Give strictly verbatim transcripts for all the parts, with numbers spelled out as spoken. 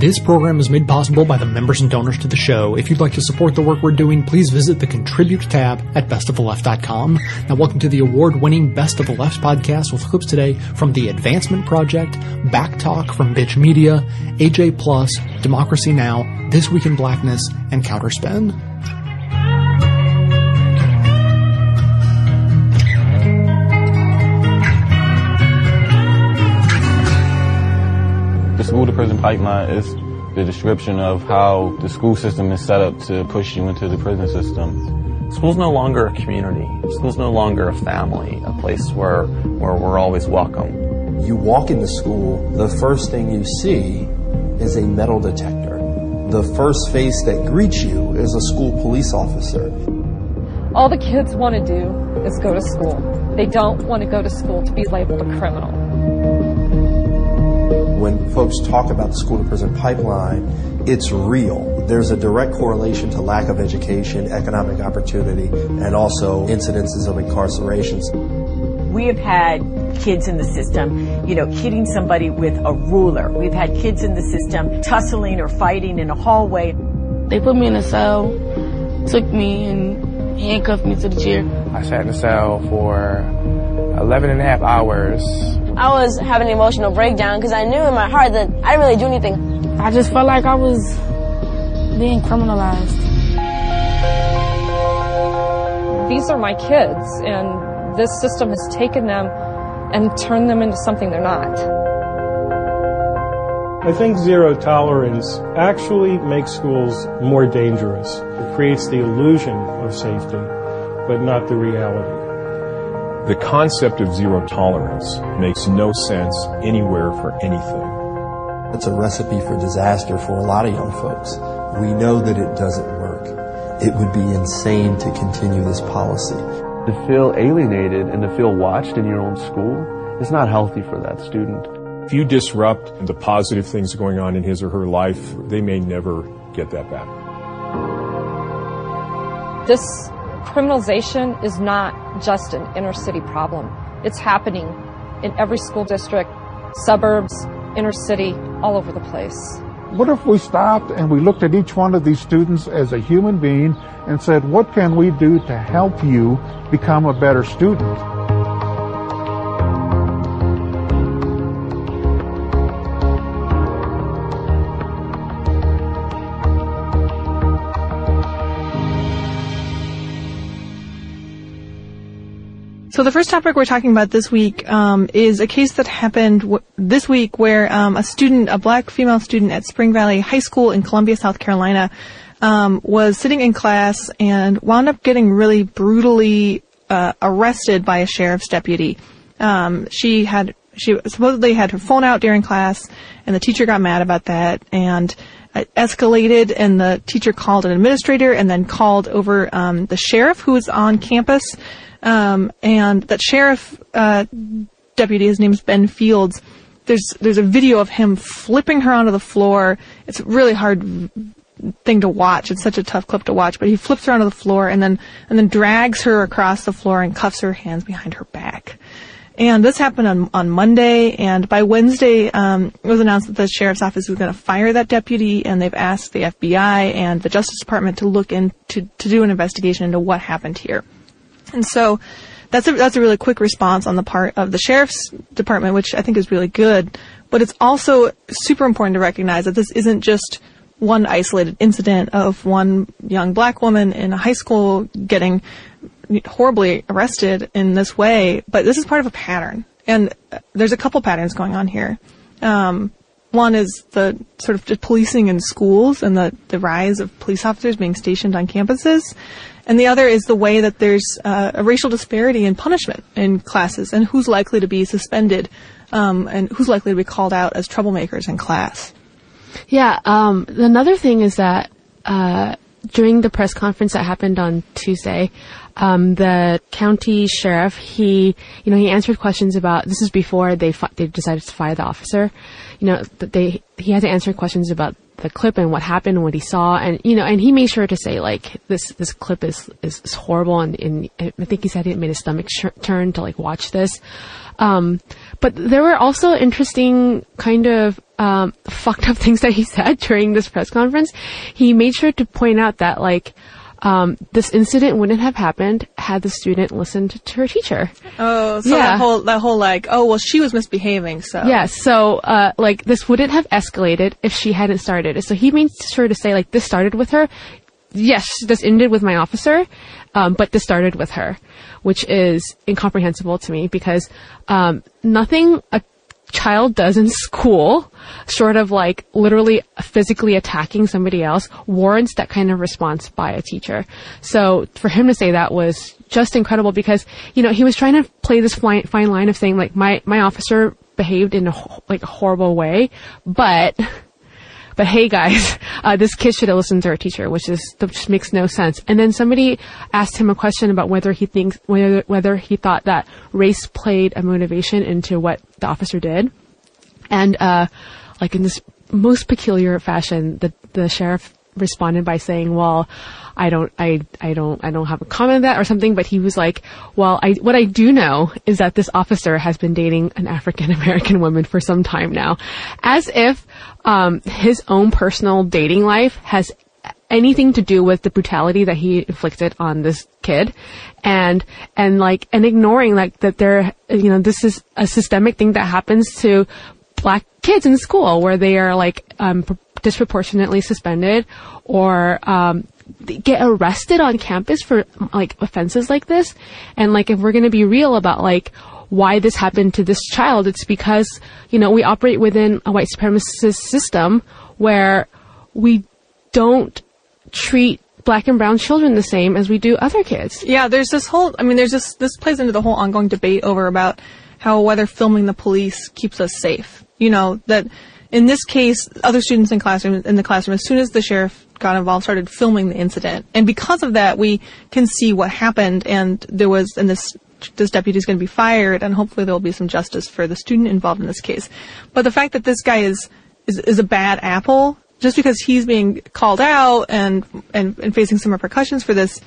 This program is made possible by the members and donors to the show. If you'd like to support the work we're doing, please visit the Contribute tab at best of the left dot com. Now, welcome to the award-winning Best of the Left podcast with clips today from The Advancement Project, Backtalk from Bitch Media, A J Plus, Democracy Now!, This Week in Blackness, and Counterspin. The school-to-prison pipeline is the description of how the school system is set up to push you into the prison system. School's no longer a community. School's no longer a family, a place where, where we're always welcome. You walk into school, the first thing you see is a metal detector. The first face that greets you is a school police officer. All the kids want to do is go to school. They don't want to go to school to be labeled a criminal. When folks talk about the school-to-prison pipeline, it's real. There's a direct correlation to lack of education, economic opportunity, and also incidences of incarcerations. We have had kids in the system, you know, hitting somebody with a ruler. We've had kids in the system tussling or fighting in a hallway. They put me in a cell, took me and handcuffed me to the chair. I sat in the cell for eleven and a half hours. I was having an emotional breakdown because I knew in my heart that I didn't really do anything. I just felt like I was being criminalized. These are my kids, and this system has taken them and turned them into something they're not. I think zero tolerance actually makes schools more dangerous. It creates the illusion of safety, but not the reality. The concept of zero tolerance makes no sense anywhere for anything. It's a recipe for disaster for a lot of young folks. We know that it doesn't work. It would be insane to continue this policy. To feel alienated and to feel watched in your own school is not healthy for that student. If you disrupt the positive things going on in his or her life, they may never get that back. This criminalization is not just an inner city problem. It's happening in every school district, suburbs, inner city, all over the place. What if we stopped and we looked at each one of these students as a human being and said, what can we do to help you become a better student? So the first topic we're talking about this week um, is a case that happened w- this week where um, a student, a black female student at Spring Valley High School in Columbia, South Carolina, um, was sitting in class and wound up getting really brutally uh, arrested by a sheriff's deputy. Um, she had she supposedly had her phone out during class, and the teacher got mad about that, and it escalated, and the teacher called an administrator and then called over um, the sheriff who was on campus. Um, and that sheriff, uh, deputy, his name's Ben Fields, there's, there's a video of him flipping her onto the floor. It's a really hard thing to watch. It's such a tough clip to watch, but he flips her onto the floor and then, and then drags her across the floor and cuffs her hands behind her back. And this happened on, on Monday, and by Wednesday, um, it was announced that the sheriff's office was going to fire that deputy, and they've asked the F B I and the Justice Department to look into, to do an investigation into what happened here. And so that's a, that's a really quick response on the part of the Sheriff's Department, which I think is really good. But it's also super important to recognize that this isn't just one isolated incident of one young black woman in a high school getting horribly arrested in this way, but this is part of a pattern. And there's a couple patterns going on here. Um, one is the sort of policing in schools and the, the rise of police officers being stationed on campuses. And the other is the way that there's uh, a racial disparity in punishment in classes and who's likely to be suspended um, and who's likely to be called out as troublemakers in class. Yeah, um, another thing is that uh, during the press conference that happened on Tuesday, um, the county sheriff, he, you know, he answered questions about, this is before they fi- they decided to fire the officer, you know, they he had to answer questions about the clip and what happened and what he saw, and you know, and he made sure to say like this this clip is is, is horrible, and, and I think he said it made his stomach sh- turn to like watch this. Um, but there were also interesting kind of um, fucked up things that he said during this press conference, he made sure to point out that, like, um, this incident wouldn't have happened had the student listened to her teacher. Oh, so yeah. that whole, that whole like, oh, well, she was misbehaving, so. Yeah, so, uh, like, this wouldn't have escalated if she hadn't started. So he made sure to say, like, this started with her. Yes, this ended with my officer, um, but this started with her, which is incomprehensible to me because, um, nothing a child does in school, short of like literally physically attacking somebody else, warrants that kind of response by a teacher. So for him to say that was just incredible because, you know, he was trying to play this fine, fine line of saying like, my, my officer behaved in a, like a horrible way, but... But hey guys, uh, this kid should have listened to her teacher, which is, that just makes no sense. And then somebody asked him a question about whether he thinks, whether, whether he thought that race played a motivation into what the officer did. And, uh, like in this most peculiar fashion, the, the sheriff responded by saying, well, I don't, I, I don't, I don't have a comment on that or something, but he was like, well, I, what I do know is that this officer has been dating an African American woman for some time now. As if, um, his own personal dating life has anything to do with the brutality that he inflicted on this kid. And, and like, and ignoring like that there, you know, this is a systemic thing that happens to black kids in school where they are like, um, disproportionately suspended or, um, get arrested on campus for like offenses like this. And like, if we're going to be real about like why this happened to this child, it's because, you know, we operate within a white supremacist system where we don't treat black and brown children the same as we do other kids. Yeah, there's this whole, I mean, there's this, this plays into the whole ongoing debate over about how whether filming the police keeps us safe. You know, that in this case, other students in classroom, in the classroom, as soon as the sheriff got involved, started filming the incident. And because of that, we can see what happened, and there was, and this, this deputy is going to be fired, and hopefully there will be some justice for the student involved in this case. But the fact that this guy is, is, is a bad apple, just because he's being called out and, and, and facing some repercussions for this,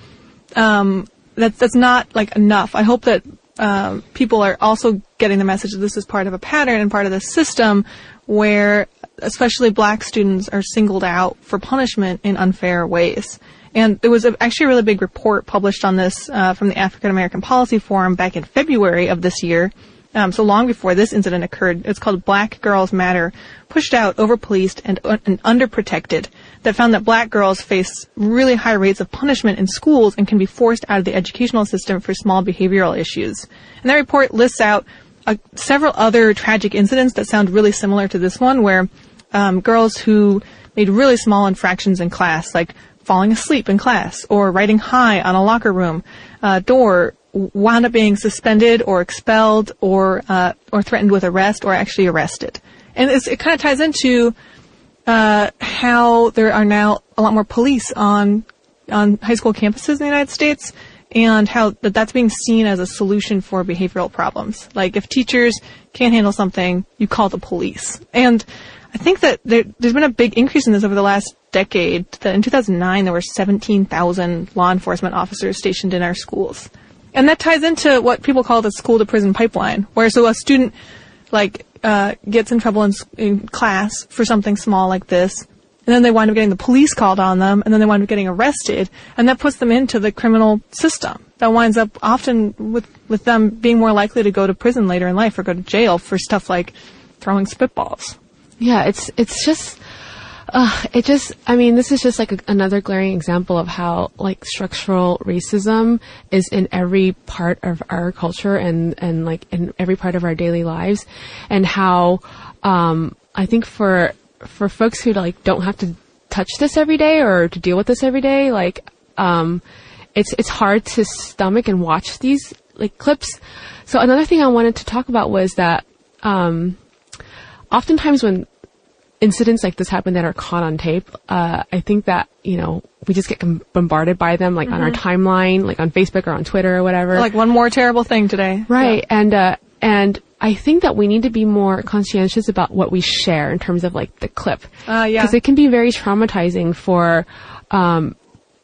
um, that's, that's not, like, enough. I hope that, um, people are also getting the message that this is part of a pattern and part of the system where especially black students are singled out for punishment in unfair ways. And there was a, actually a really big report published on this uh, from the African American Policy Forum back in February of this year, um, so long before this incident occurred. It's called Black Girls Matter, Pushed Out, Overpoliced, and, uh, and Underprotected, that found that black girls face really high rates of punishment in schools and can be forced out of the educational system for small behavioral issues. And that report lists out uh, several other tragic incidents that sound really similar to this one, where um, girls who made really small infractions in class, like falling asleep in class or writing high on a locker room uh, door, wound up being suspended or expelled or uh, or threatened with arrest or actually arrested. And it's, it kind of ties into uh, how there are now a lot more police on on high school campuses in the United States, and how that that's being seen as a solution for behavioral problems. Like if teachers can't handle something, you call the police. And I think that there, there's been a big increase in this over the last decade. That in two thousand nine, there were seventeen thousand law enforcement officers stationed in our schools. And that ties into what people call the school to prison pipeline, where so a student like uh gets in trouble in, in class for something small like this, and then they wind up getting the police called on them, and then they wind up getting arrested, and that puts them into the criminal system. That winds up often with with them being more likely to go to prison later in life or go to jail for stuff like throwing spitballs. Yeah, it's it's just, uh, it just, I mean, this is just like a, another glaring example of how like structural racism is in every part of our culture and, and like in every part of our daily lives, and how, um, I think for, for folks who like don't have to touch this every day or to deal with this every day, like, um, it's, it's hard to stomach and watch these like clips. So another thing I wanted to talk about was that, um, oftentimes when incidents like this happen that are caught on tape, uh, I think that, you know, we just get com- bombarded by them, like, mm-hmm. on our timeline, like on Facebook or on Twitter or whatever. Like one more terrible thing today. Right. Yeah. And, uh, and I think that we need to be more conscientious about what we share in terms of like the clip. Uh, yeah. Because it can be very traumatizing for, um,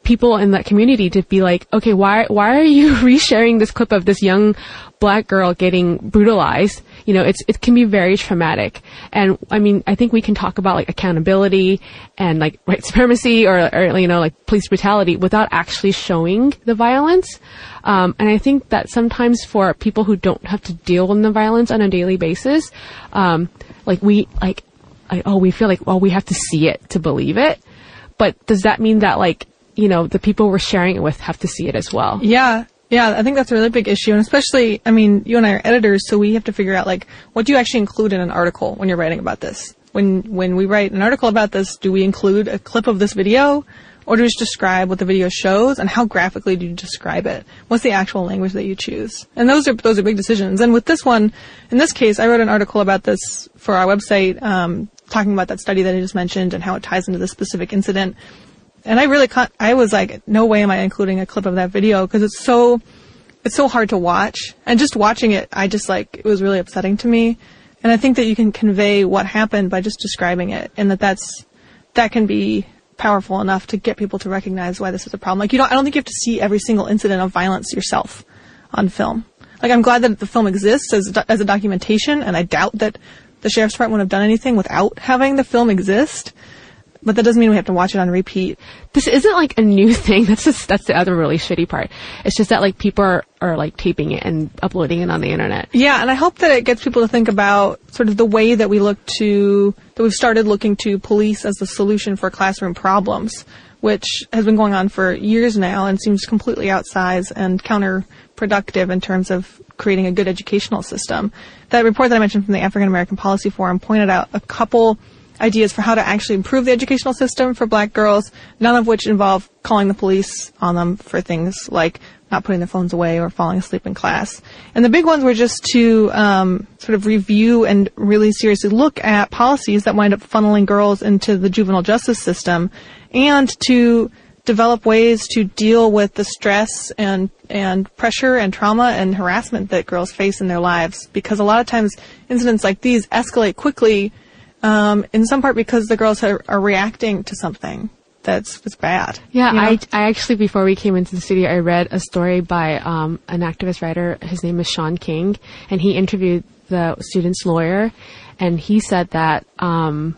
people in that community to be like, okay, why why are you resharing this clip of this young black girl getting brutalized? You know, it's it can be very traumatic. And I mean, I think we can talk about like accountability and like white supremacy or, or you know, like police brutality without actually showing the violence. Um, and I think that sometimes for people who don't have to deal with the violence on a daily basis, um, like we like, like, oh, we feel like, well, we have to see it to believe it. But does that mean that like, you know, the people we're sharing it with have to see it as well? Yeah. Yeah, I think that's a really big issue. And especially, I mean, you and I are editors, so we have to figure out, like, what do you actually include in an article when you're writing about this? When when we write an article about this, do we include a clip of this video? Or do we just describe what the video shows? And how graphically do you describe it? What's the actual language that you choose? And those are those are big decisions. And with this one, in this case, I wrote an article about this for our website, um, talking about that study that I just mentioned and how it ties into this specific incident. And I really can't, I was like, no way am I including a clip of that video because it's so, it's so hard to watch. And just watching it, I just like, it was really upsetting to me. And I think that you can convey what happened by just describing it and that that's, that can be powerful enough to get people to recognize why this is a problem. Like you don't, I don't think you have to see every single incident of violence yourself on film. Like I'm glad that the film exists as, as a documentation and I doubt that the Sheriff's Department would have done anything without having the film exist. But that doesn't mean we have to watch it on repeat. This isn't like a new thing. That's just, that's the other really shitty part. It's just that like people are, are like taping it and uploading it on the internet. Yeah, and I hope that it gets people to think about sort of the way that we look to, that we've started looking to police as the solution for classroom problems, which has been going on for years now and seems completely outsized and counterproductive in terms of creating a good educational system. That report that I mentioned from the African American Policy Forum pointed out a couple ideas for how to actually improve the educational system for black girls, none of which involve calling the police on them for things like not putting their phones away or falling asleep in class. And the big ones were just to um, sort of review and really seriously look at policies that wind up funneling girls into the juvenile justice system and to develop ways to deal with the stress and and pressure and trauma and harassment that girls face in their lives. Because a lot of times incidents like these escalate quickly Um, in some part because the girls are, are reacting to something that's, that's bad. Yeah, you know? I, I actually, before we came into the studio, I read a story by um, an activist writer. His name is Sean King, and he interviewed the student's lawyer, and he said that um,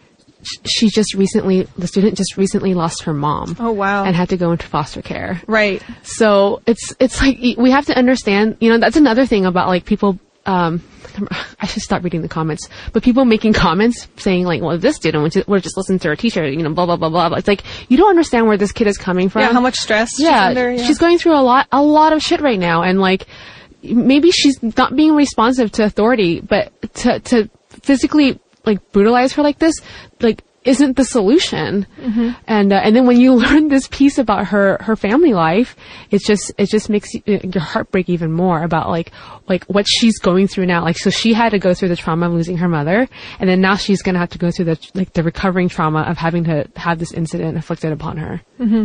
she just recently, the student just recently lost her mom. Oh, wow. And had to go into foster care. Right. So it's, it's like, we have to understand, you know, that's another thing about like people, um, I should stop reading the comments, but people making comments saying like, well, this student would just, would just listen to her teacher, you know, blah, blah, blah, blah, blah. It's like, you don't understand where this kid is coming from. Yeah, how much stress yeah, she's under. Yeah, she's going through a lot, a lot of shit right now. And like, maybe she's not being responsive to authority, but to, to physically like brutalize her like this, like, isn't the solution. Mm-hmm. And, uh, and then when you learn this piece about her, her family life, it's just, it just makes you, your heart break even more about like, like what she's going through now. Like, so she had to go through the trauma of losing her mother, and then now she's gonna have to go through the, like, the recovering trauma of having to have this incident inflicted upon her. Mm-hmm.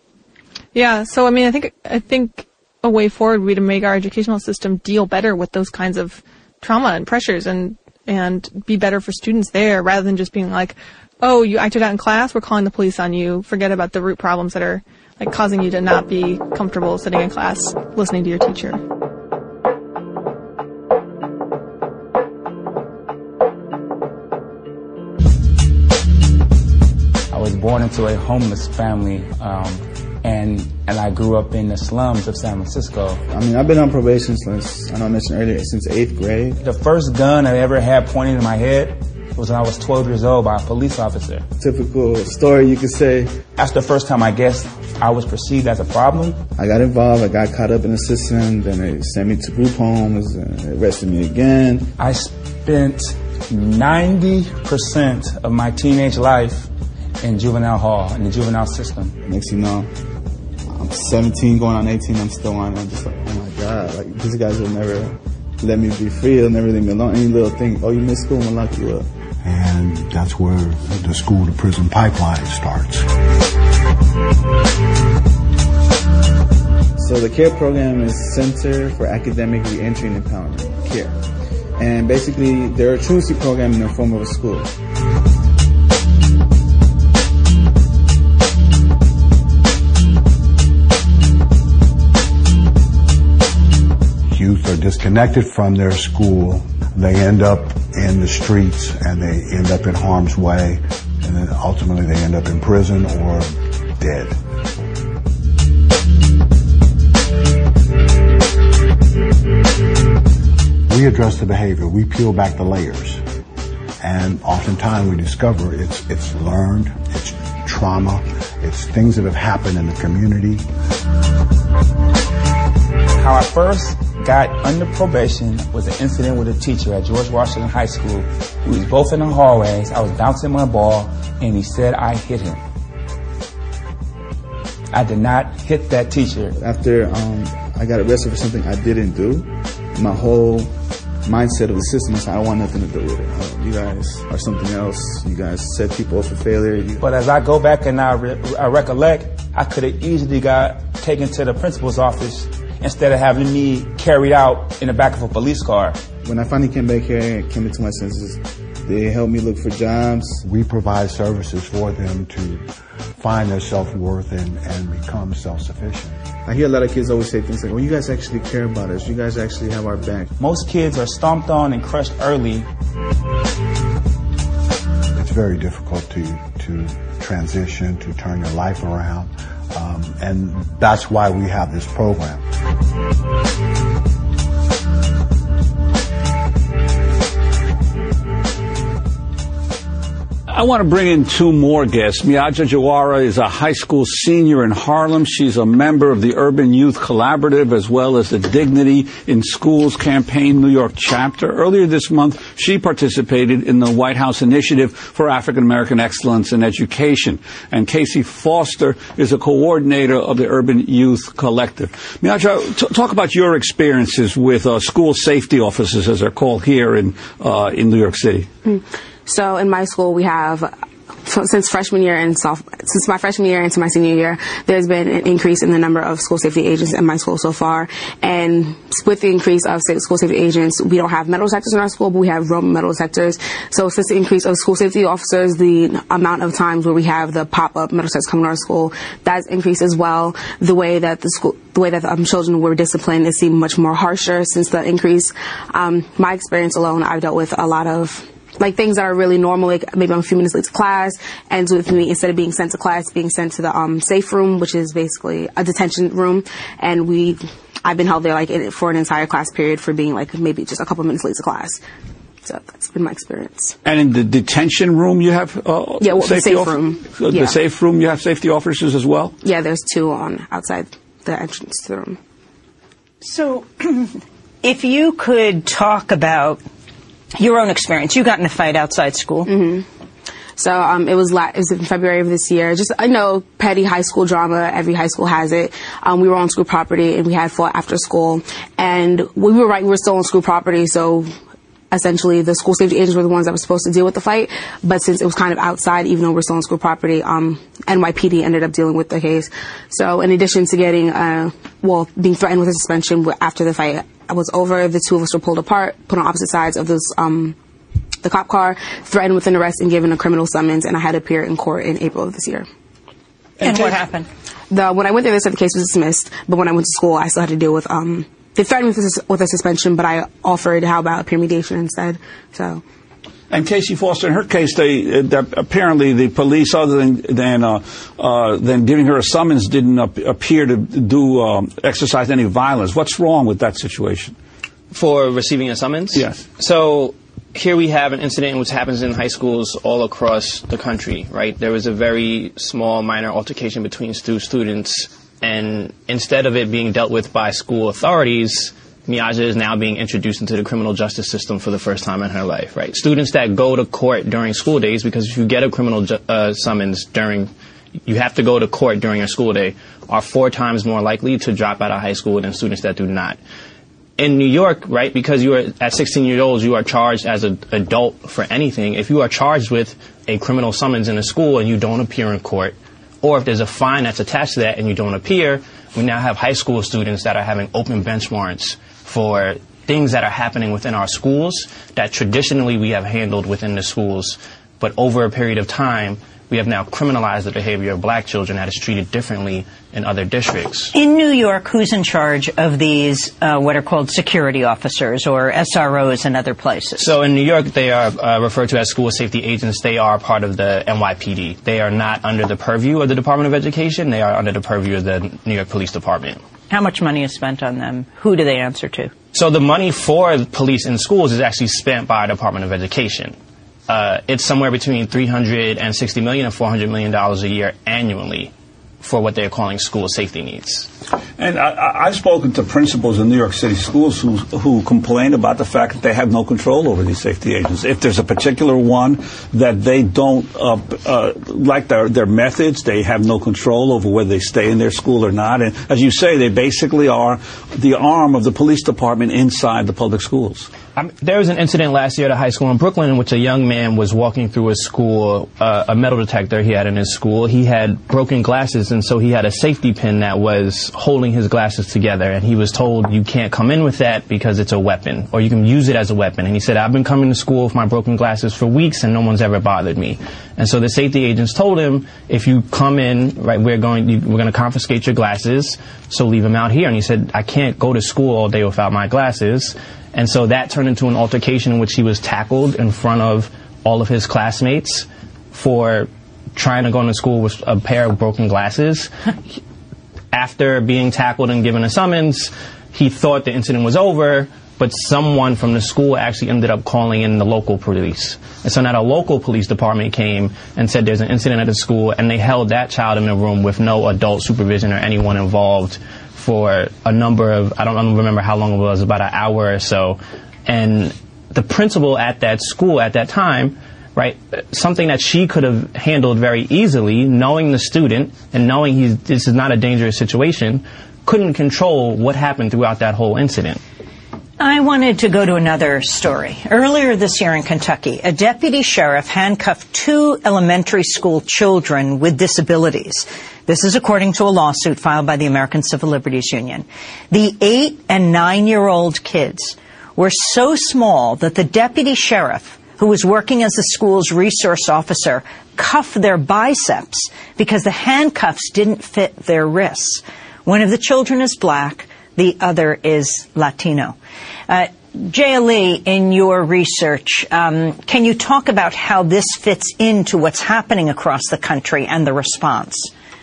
Yeah, so I mean, I think, I think a way forward would be to make our educational system deal better with those kinds of trauma and pressures and, and be better for students there rather than just being like, oh, you acted out in class, we're calling the police on you. Forget about the root problems that are like causing you to not be comfortable sitting in class listening to your teacher. I was born into a homeless family, um, and and I grew up in the slums of San Francisco. I mean, I've been on probation since, I know I mentioned earlier, since eighth grade. The first gun I ever had pointed in my head was when I was twelve years old by a police officer. Typical story, you could say. That's the first time I guess I was perceived as a problem. I got involved, I got caught up in the system, then they sent me to group homes, and they arrested me again. I spent ninety percent of my teenage life in juvenile hall, in the juvenile system. Next thing you know, I'm seventeen going on eighteen, I'm still on, I'm just like, oh my God, like these guys will never let me be free, they'll never leave me alone. Any little thing, oh, you missed school, I'm gonna lock you up. And that's where the school to prison pipeline starts. So the CARE program is Center for Academic Reentry and Empowerment, CARE. And basically, they're a truancy program in the form of a school. They're disconnected from their school. They end up in the streets and they end up in harm's way. And then ultimately they end up in prison or dead. We address the behavior. We peel back the layers. And oftentimes we discover it's it's learned, it's trauma, it's things that have happened in the community. How I first got under probation was an incident with a teacher at George Washington High School. We was both in the hallways. I was bouncing my ball, and he said I hit him. I did not hit that teacher. After um, I got arrested for something I didn't do, my whole mindset of the system is I don't want nothing to do with it. Uh, you guys are something else. You guys set people up for failure. You but as I go back and I, re- I recollect, I could have easily got taken to the principal's office instead of having me carried out in the back of a police car. When I finally came back here and came into my senses, they helped me look for jobs. We provide services for them to find their self-worth and, and become self-sufficient. I hear a lot of kids always say things like, well, you guys actually care about us. You guys actually have our back. Most kids are stomped on and crushed early. It's very difficult to, to transition, to turn your life around. Um, and that's why we have this program. I want to bring in two more guests. Miaja Jawara is a high school senior in Harlem. She's a member of the Urban Youth Collaborative as well as the Dignity in Schools Campaign New York chapter. Earlier this month, she participated in the White House Initiative for African American Excellence in Education. And Casey Foster is a coordinator of the Urban Youth Collective. Miaja, t- talk about your experiences with uh, school safety officers, as they're called here in uh, in New York City. Mm. So in my school, we have, since freshman year and soph- since my freshman year into my senior year, there's been an increase in the number of school safety agents in my school so far. And with the increase of school safety agents, we don't have metal detectors in our school, but we have roam metal detectors. So since the increase of school safety officers, the amount of times where we have the pop-up metal detectors coming to our school, that's increased as well. The way that the school, the way that the um, children were disciplined, it seemed much more harsher since the increase. Um, my experience alone, I've dealt with a lot of like things that are really normal, like maybe I'm a few minutes late to class, ends with me, instead of being sent to class, being sent to the um, safe room, which is basically a detention room. And we, I've been held there like in, for an entire class period for being like maybe just a couple minutes late to class. So that's been my experience. And in the detention room, you have uh, yeah, well, safety the safe off- room. The yeah. safe room, you have safety officers as well? Yeah, there's two on outside the entrance to the room. So, if you could talk about your own experience. You got in a fight outside school. Mm-hmm. So um, it was la- it was in February of this year. Just I know petty high school drama. Every high school has it. Um, we were on school property and we had fought after school. And we were right. We were still on school property. So essentially, the school safety agents were the ones that were supposed to deal with the fight. But since it was kind of outside, even though we're still on school property, um, N Y P D ended up dealing with the case. So in addition to getting, uh, well, being threatened with a suspension after the fight was over, the two of us were pulled apart, put on opposite sides of this, um, the cop car, threatened with an arrest and given a criminal summons, and I had to appear in court in April of this year. And, and what happened? The, when I went there, they said the case was dismissed, but when I went to school, I still had to deal with, um, they threatened me with, with a suspension, but I offered, how about a peer mediation instead, so. And Casey Foster, in her case, they uh, apparently the police, other than than, uh, uh, than giving her a summons, didn't ap- appear to do um, exercise any violence. What's wrong with that situation? For receiving a summons? Yes. So here we have an incident which happens in high schools all across the country, right? There was a very small, minor altercation between stu- students, and instead of it being dealt with by school authorities, Miaja is now being introduced into the criminal justice system for the first time in her life, right? Students that go to court during school days, because if you get a criminal ju- uh, summons during, you have to go to court during your school day, are four times more likely to drop out of high school than students that do not. In New York, right, because you are at sixteen years old, you are charged as an adult for anything. If you are charged with a criminal summons in a school and you don't appear in court, or if there's a fine that's attached to that and you don't appear, we now have high school students that are having open bench warrants for things that are happening within our schools that traditionally we have handled within the schools. But over a period of time, we have now criminalized the behavior of black children that is treated differently in other districts. In New York, who's in charge of these, uh, what are called security officers or S R Os in other places? So in New York, they are uh, referred to as school safety agents. They are part of the N Y P D. They are not under the purview of the Department of Education. They are under the purview of the New York Police Department. How much money is spent on them? Who do they answer to? So the money for police in schools is actually spent by the Department of Education. Uh, it's somewhere between three hundred sixty million dollars and four hundred million dollars a year annually for what they're calling school safety needs. And I, I've spoken to principals in New York City schools who, who complain about the fact that they have no control over these safety agents. If there's a particular one that they don't uh, uh, like their, their methods, they have no control over whether they stay in their school or not. And as you say, they basically are the arm of the police department inside the public schools. Um, there was an incident last year at a high school in Brooklyn in which a young man was walking through a school, uh, a metal detector he had in his school. He had broken glasses, and so he had a safety pin that was holding his glasses together, and he was told, you can't come in with that because it's a weapon, or you can use it as a weapon. And he said, I've been coming to school with my broken glasses for weeks, and no one's ever bothered me. And so the safety agents told him, if you come in, right, we're going, you, we're going to confiscate your glasses, so leave them out here. And he said, I can't go to school all day without my glasses. And so that turned into an altercation in which he was tackled in front of all of his classmates for trying to go into school with a pair of broken glasses. After being tackled and given a summons, he thought the incident was over, but someone from the school actually ended up calling in the local police. And so now the local police department came and said there's an incident at the school, and they held that child in a room with no adult supervision or anyone involved for a number of, I don't, I don't remember how long it was, about an hour or so. And the principal at that school at that time, right, something that she could have handled very easily, knowing the student and knowing he's, this is not a dangerous situation, couldn't control what happened throughout that whole incident. I wanted to go to another story. Earlier this year in Kentucky, a deputy sheriff handcuffed two elementary school children with disabilities. This is according to a lawsuit filed by the American Civil Liberties Union. The eight and nine-year-old kids were so small that the deputy sheriff, who was working as the school's resource officer, cuffed their biceps because the handcuffs didn't fit their wrists. One of the children is black, the other is Latino. Uh, Jaya Lee, in your research, um, can you talk about how this fits into what's happening across the country and the response?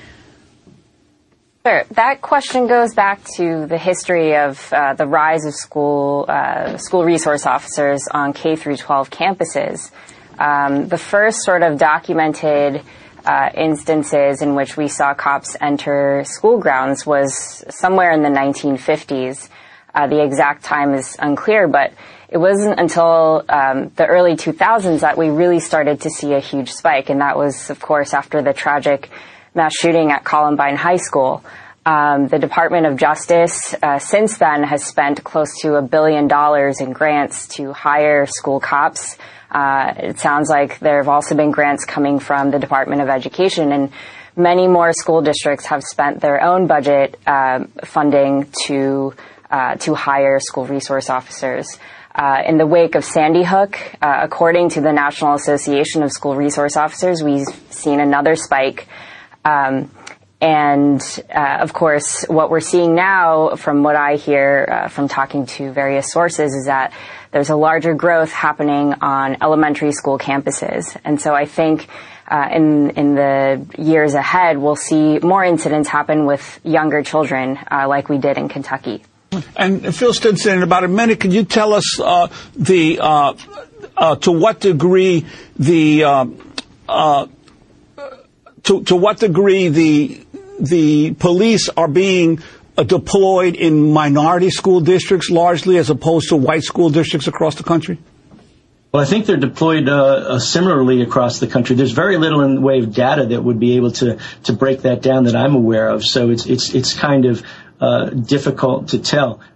Sure. That question goes back to the history of uh, the rise of school uh, school resource officers on K through twelve campuses. Um, the first sort of documented uh, instances in which we saw cops enter school grounds was somewhere in the nineteen fifties. Uh, the exact time is unclear, but it wasn't until um, the early two thousands that we really started to see a huge spike, and that was, of course, after the tragic mass shooting at Columbine High School. Um, the Department of Justice uh, since then has spent close to a billion dollars in grants to hire school cops. Uh, it sounds like there have also been grants coming from the Department of Education, and many more school districts have spent their own budget uh, funding to uh, to hire school resource officers. Uh, in the wake of Sandy Hook, uh, according to the National Association of School Resource Officers, we've seen another spike. Um, and, uh, of course, what we're seeing now, from what I hear uh, from talking to various sources, is that there's a larger growth happening on elementary school campuses. And so I think uh, in, in the years ahead, we'll see more incidents happen with younger children, uh, like we did in Kentucky. And Phil Stinson, in about a minute, can you tell us uh, the uh, uh, to what degree the uh, uh, to to what degree the the police are being uh, deployed in minority school districts largely, as opposed to white school districts across the country? Well, I think they're deployed uh, uh, similarly across the country. There's very little in the way of data that would be able to to break that down that I'm aware of. So it's it's it's kind of Uh, difficult to tell.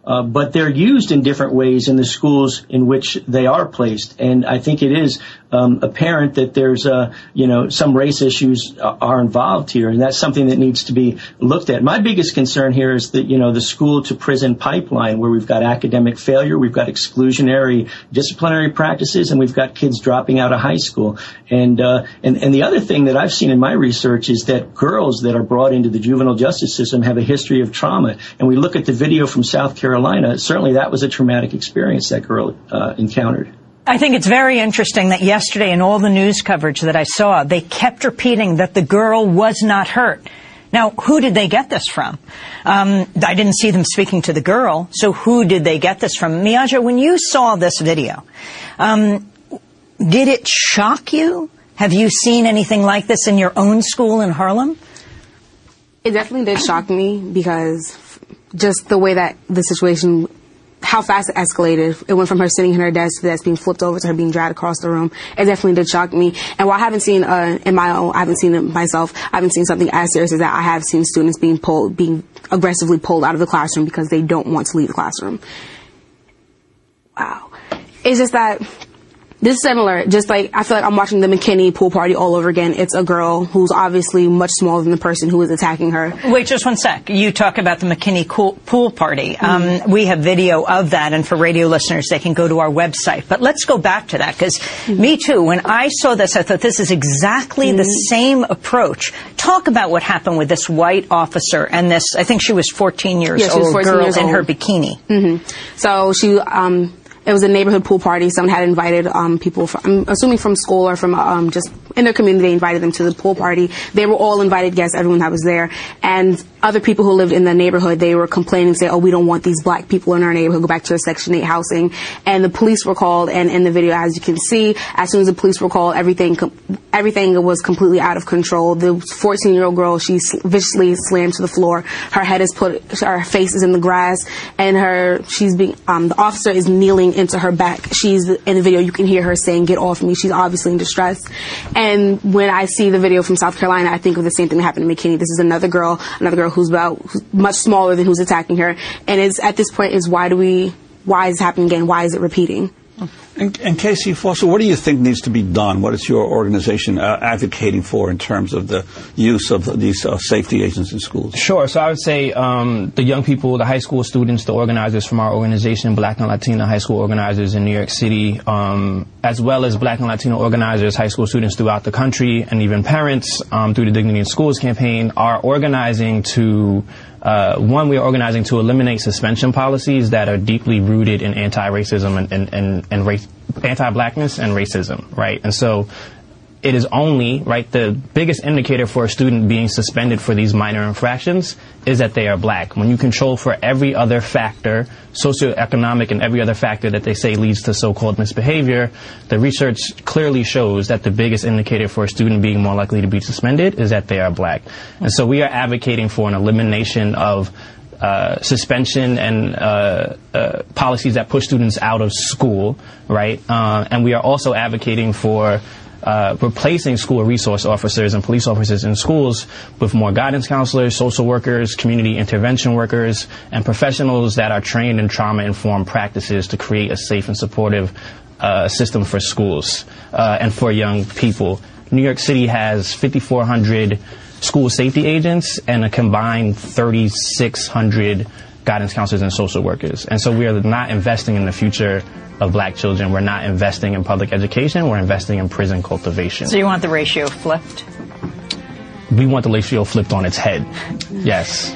uh, but they're used in different ways in the schools in which they are placed. And I think it is um, apparent that there's, uh, you know, some race issues are involved here, and that's something that needs to be looked at. My biggest concern here is that, you know, the school to prison pipeline, where we've got academic failure, we've got exclusionary disciplinary practices, and we've got kids dropping out of high school. And, uh, and, and the other thing that I've seen in my research is that girls that are brought into the juvenile justice system have a history of trauma. And we look at the video from South Carolina, certainly that was a traumatic experience that girl uh, encountered. I think it's very interesting that yesterday in all the news coverage that I saw, they kept repeating that the girl was not hurt. Now, who did they get this from? Um, I didn't see them speaking to the girl, so who did they get this from? Miaja, when you saw this video, um, did it shock you? Have you seen anything like this in your own school in Harlem? It definitely did shock me, because just the way that the situation, how fast it escalated. It went from her sitting in her desk to the desk being flipped over to her being dragged across the room. It definitely did shock me. And while I haven't seen, uh, in my own, I haven't seen it myself, I haven't seen something as serious as that. I have seen students being pulled, being aggressively pulled out of the classroom because they don't want to leave the classroom. Wow. It's just that this is similar. Just like, I feel like I'm watching the McKinney pool party all over again. It's a girl who's obviously much smaller than the person who is attacking her. Wait, just one sec. You talk about the McKinney pool party. Mm-hmm. Um, we have video of that, and for radio listeners, they can go to our website. But let's go back to that, because mm-hmm. me too, when I saw this, I thought this is exactly mm-hmm. the same approach. Talk about what happened with this white officer and this, I think she was fourteen years yeah, she was old fourteen girl years in old. her bikini. Mm-hmm. So she, um, it was a neighborhood pool party. Someone had invited um, people, from, I'm assuming from school or from um, just in their community, they invited them to the pool party. They were all invited guests, everyone that was there. And other people who lived in the neighborhood, they were complaining, saying, oh, we don't want these black people in our neighborhood, go back to the Section eight housing. And the police were called, and in the video, as you can see, as soon as the police were called, everything everything was completely out of control. The fourteen-year-old girl, she viciously slammed to the floor. Her head is put, her face is in the grass, and her, she's being, um, the officer is kneeling into her back. She's, in the video, you can hear her saying, get off me. She's obviously in distress. And when I see the video from South Carolina, I think of the same thing that happened to McKinney. This is another girl, another girl who's about who's much smaller than who's attacking her. And it's, at this point, is why do we, why is it happening again? Why is it repeating? And, and Casey Foster, what do you think needs to be done? What is your organization uh, advocating for in terms of the use of these uh, safety agents in schools? Sure. So I would say um, the young people, the high school students, the organizers from our organization, Black and Latino high school organizers in New York City, um, as well as Black and Latino organizers, high school students throughout the country, and even parents um, through the Dignity in Schools campaign, are organizing to Uh, one, we are organizing to eliminate suspension policies that are deeply rooted in anti-racism and, and, and, and race, anti-blackness and racism, right? And so it is only, right, the biggest indicator for a student being suspended for these minor infractions is that they are black. When you control for every other factor, socioeconomic and every other factor that they say leads to so-called misbehavior, the research clearly shows that the biggest indicator for a student being more likely to be suspended is that they are black. And so we are advocating for an elimination of Uh, suspension and uh, uh, policies that push students out of school, right? Uh, and we are also advocating for uh, replacing school resource officers and police officers in schools with more guidance counselors, social workers, community intervention workers, and professionals that are trained in trauma-informed practices to create a safe and supportive uh, system for schools uh, and for young people. New York City has fifty-four hundred school safety agents and a combined thirty-six hundred guidance counselors and social workers. And so we are not investing in the future of black children. We're not investing in public education. We're investing in prison cultivation. So you want the ratio flipped? We want the ratio flipped on its head. Yes.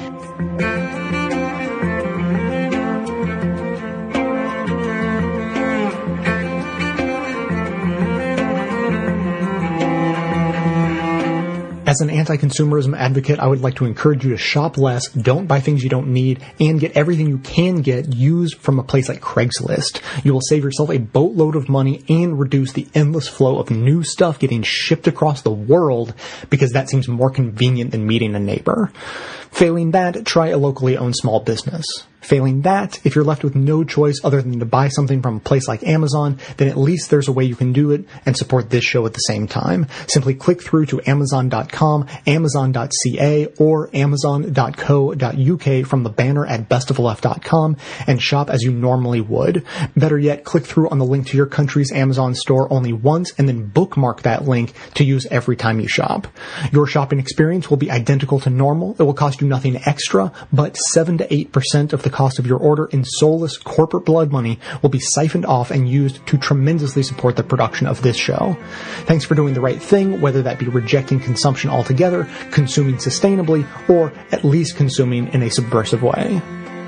As an anti-consumerism advocate, I would like to encourage you to shop less, don't buy things you don't need, and get everything you can get used from a place like Craigslist. You will save yourself a boatload of money and reduce the endless flow of new stuff getting shipped across the world, because that seems more convenient than meeting a neighbor. Failing that, try a locally owned small business. Failing that, if you're left with no choice other than to buy something from a place like Amazon, then at least there's a way you can do it and support this show at the same time. Simply click through to amazon dot com, amazon dot c a, or amazon dot co dot u k from the banner at best of the left dot com and shop as you normally would. Better yet, click through on the link to your country's Amazon store only once and then bookmark that link to use every time you shop. Your shopping experience will be identical to normal. It will cost you nothing extra, but seven to eight percent of the cost of your order in soulless corporate blood money will be siphoned off and used to tremendously support the production of this show. Thanks for doing the right thing, whether that be rejecting consumption altogether, consuming sustainably, or at least consuming in a subversive way.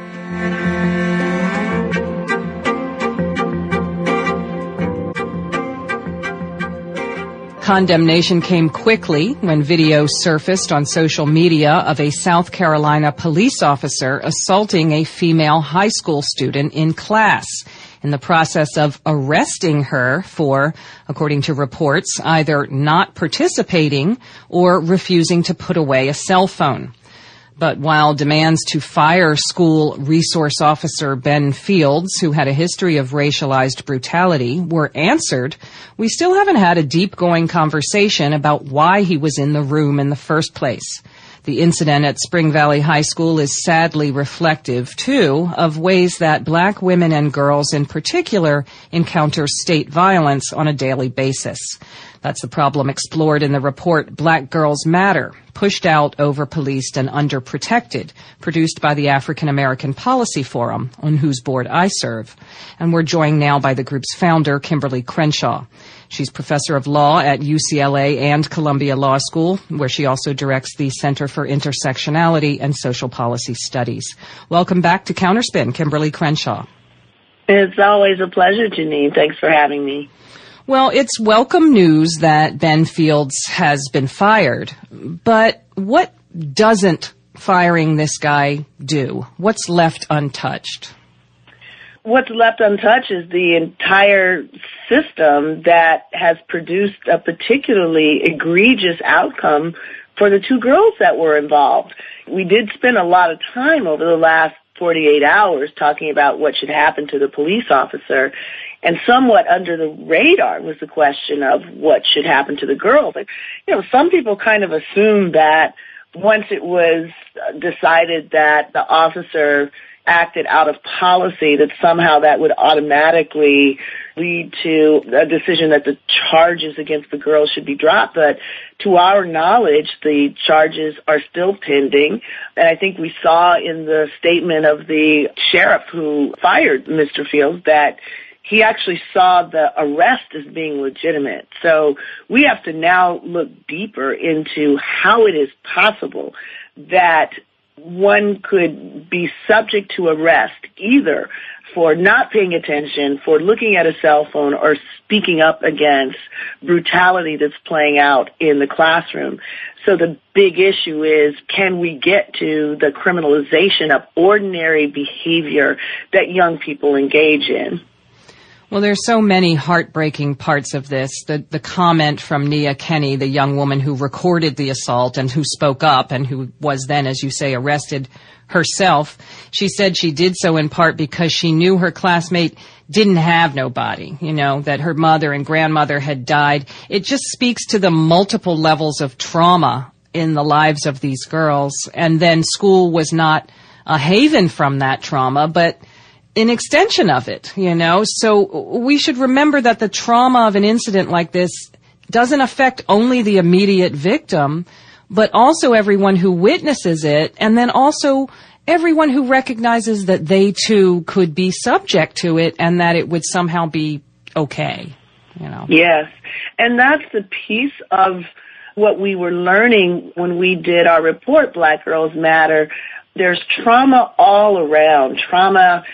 Condemnation came quickly when video surfaced on social media of a South Carolina police officer assaulting a female high school student in class in the process of arresting her for, according to reports, either not participating or refusing to put away a cell phone. But while demands to fire school resource officer Ben Fields, who had a history of racialized brutality, were answered, we still haven't had a deep-going conversation about why he was in the room in the first place. The incident at Spring Valley High School is sadly reflective, too, of ways that black women and girls in particular encounter state violence on a daily basis. That's the problem explored in the report Black Girls Matter, Pushed Out, Over-Policed, and Underprotected, produced by the African American Policy Forum, on whose board I serve. And we're joined now by the group's founder, Kimberly Crenshaw. She's professor of law at U C L A and Columbia Law School, where she also directs the Center for Intersectionality and Social Policy Studies. Welcome back to Counterspin, Kimberly Crenshaw. It's always a pleasure, Janine. Thanks for having me. Well, it's welcome news that Ben Fields has been fired, but what doesn't firing this guy do? What's left untouched? What's left untouched is the entire system that has produced a particularly egregious outcome for the two girls that were involved. We did spend a lot of time over the last forty-eight hours talking about what should happen to the police officer. And somewhat under the radar was the question of what should happen to the girls. And, you know, some people kind of assume that once it was decided that the officer acted out of policy, that somehow that would automatically lead to a decision that the charges against the girls should be dropped. But to our knowledge, the charges are still pending. And I think we saw in the statement of the sheriff who fired Mister Fields that he actually saw the arrest as being legitimate. So we have to now look deeper into how it is possible that one could be subject to arrest either for not paying attention, for looking at a cell phone, or speaking up against brutality that's playing out in the classroom. So the big issue is, can we get to the criminalization of ordinary behavior that young people engage in? Well, there's so many heartbreaking parts of this. The, the comment from Nia Kenny, the young woman who recorded the assault and who spoke up and who was then, as you say, arrested herself. She said she did so in part because she knew her classmate didn't have nobody, you know, that her mother and grandmother had died. It just speaks to the multiple levels of trauma in the lives of these girls. And then school was not a haven from that trauma, but an extension of it, you know. So we should remember that the trauma of an incident like this doesn't affect only the immediate victim, but also everyone who witnesses it, and then also everyone who recognizes that they too could be subject to it and that it would somehow be okay, you know. Yes, and that's the piece of what we were learning when we did our report, Black Girls Matter. There's trauma all around, trauma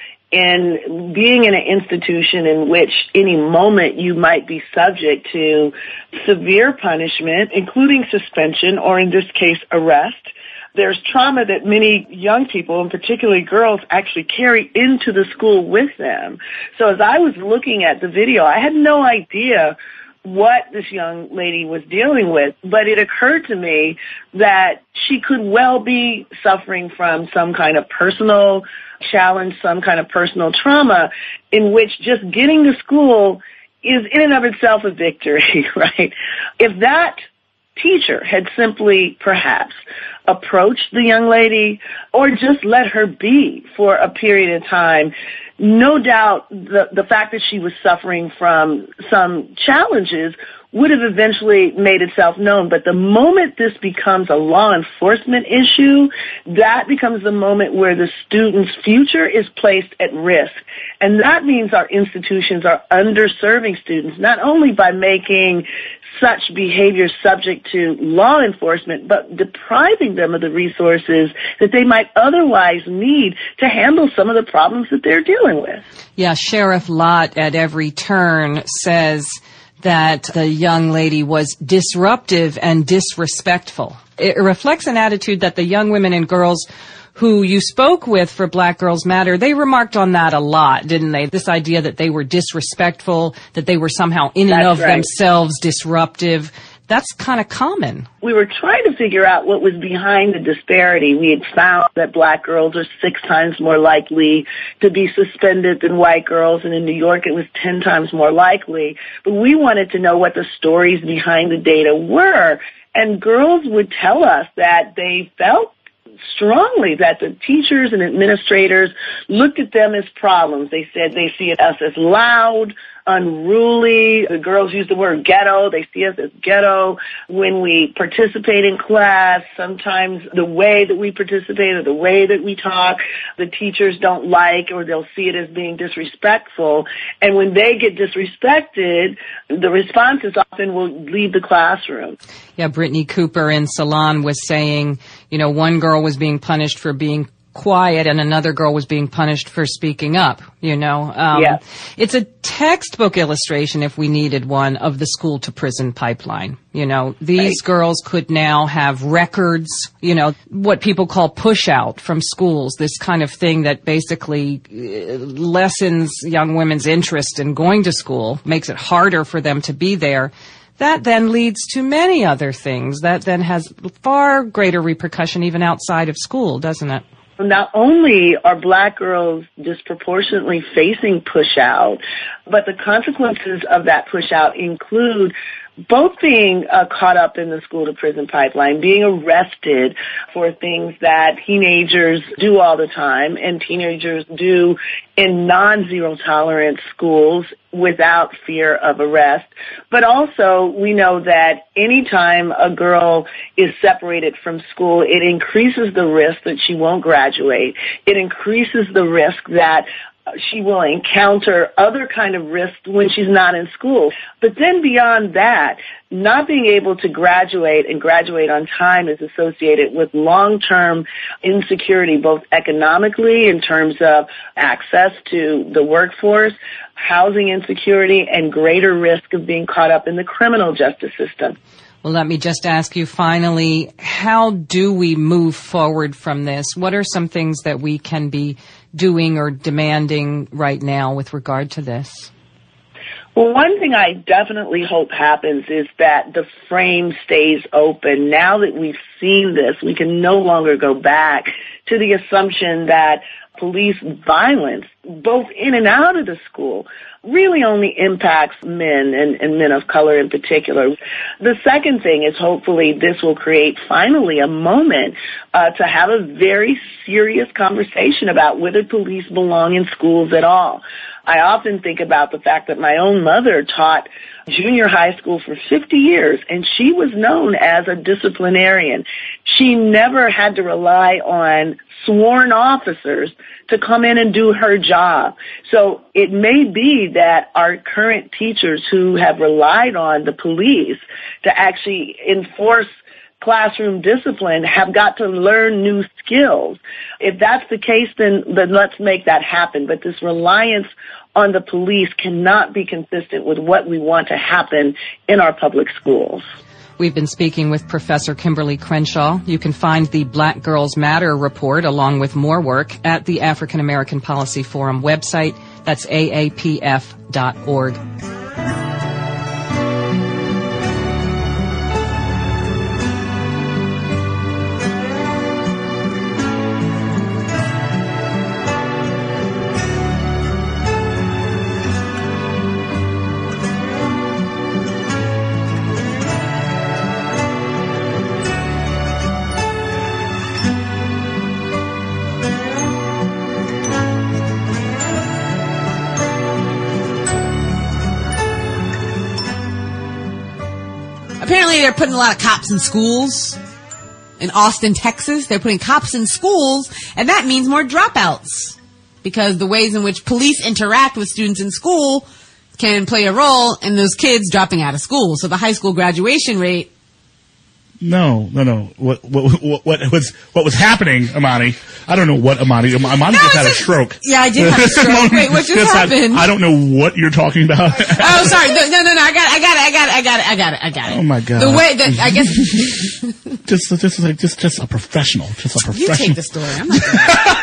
in being in an institution in which any moment you might be subject to severe punishment, including suspension, or in this case, arrest. There's trauma that many young people, and particularly girls, actually carry into the school with them. So as I was looking at the video, I had no idea what this young lady was dealing with, but it occurred to me that she could well be suffering from some kind of personal challenge, some kind of personal trauma, in which just getting to school is in and of itself a victory, right? If that teacher had simply perhaps approached the young lady or just let her be for a period of time, no doubt the, the fact that she was suffering from some challenges would have eventually made itself known. But the moment this becomes a law enforcement issue, that becomes the moment where the student's future is placed at risk. And that means our institutions are underserving students, not only by making such behavior subject to law enforcement, but depriving them of the resources that they might otherwise need to handle some of the problems that they're dealing with. Yeah, Sheriff Lott at every turn says that the young lady was disruptive and disrespectful. It reflects an attitude that the young women and girls who you spoke with for Black Girls Matter, they remarked on that a lot, didn't they? This idea that they were disrespectful, that they were somehow in and of themselves disruptive. That's kind of common. We were trying to figure out what was behind the disparity. We had found that black girls are six times more likely to be suspended than white girls, and in New York it was ten times more likely. But we wanted to know what the stories behind the data were. And girls would tell us that they felt strongly that the teachers and administrators looked at them as problems. They said they see us as loud, unruly. The girls use the word ghetto. They see us as ghetto. When we participate in class, sometimes the way that we participate or the way that we talk, the teachers don't like, or they'll see it as being disrespectful. And when they get disrespected, the response is often we'll leave the classroom. Yeah, Brittany Cooper in Salon was saying, you know, one girl was being punished for being quiet and another girl was being punished for speaking up, you know. Um, yeah. It's a textbook illustration, if we needed one, of the school to prison pipeline. You know, these right. girls could now have records, you know, what people call push out from schools, this kind of thing that basically lessens young women's interest in going to school, makes it harder for them to be there. That then leads to many other things. That then has far greater repercussion even outside of school, doesn't it? Not only are black girls disproportionately facing push-out, but the consequences of that push-out include both being uh, caught up in the school-to-prison pipeline, being arrested for things that teenagers do all the time and teenagers do in non-zero tolerance schools without fear of arrest. But also, we know that anytime a girl is separated from school, it increases the risk that she won't graduate. It increases the risk that she will encounter other kind of risks when she's not in school. But then beyond that, not being able to graduate and graduate on time is associated with long-term insecurity, both economically in terms of access to the workforce, housing insecurity, and greater risk of being caught up in the criminal justice system. Well, let me just ask you finally, how do we move forward from this? What are some things that we can be doing or demanding right now with regard to this? Well, one thing I definitely hope happens is that the frame stays open. Now that we've seen this, we can no longer go back to the assumption that police violence, both in and out of the school, really only impacts men and, and men of color in particular. The second thing is hopefully this will create finally a moment uh, to have a very serious conversation about whether police belong in schools at all. I often think about the fact that my own mother taught junior high school for fifty years, and she was known as a disciplinarian. She never had to rely on sworn officers to come in and do her job. So it may be that our current teachers who have relied on the police to actually enforce classroom discipline have got to learn new skills. If that's the case, then, then let's make that happen. But this reliance on the police cannot be consistent with what we want to happen in our public schools. We've been speaking with Professor Kimberly Crenshaw. You can find the Black Girls Matter report along with more work at the African American Policy Forum website. That's A A P F dot org. apparently they're putting a lot of cops in schools. In Austin, Texas, they're putting cops in schools, and that means more dropouts. Because the ways in which police interact with students in school can play a role in those kids dropping out of school. So the high school graduation rate. No, no, no. What, what, what, what was, what was happening, Amani? I don't know what Amani, Amani no, just had a stroke. Yeah, I did have a stroke. Wait, what just, just happened? Had, I don't know what you're talking about. Oh, sorry. No, no, no, I got it, I got it, I got it, I got it, I got it, I got it. Oh my God. The way that, I guess. just, just like, just, just a professional. Just a professional. You take the story. I'm not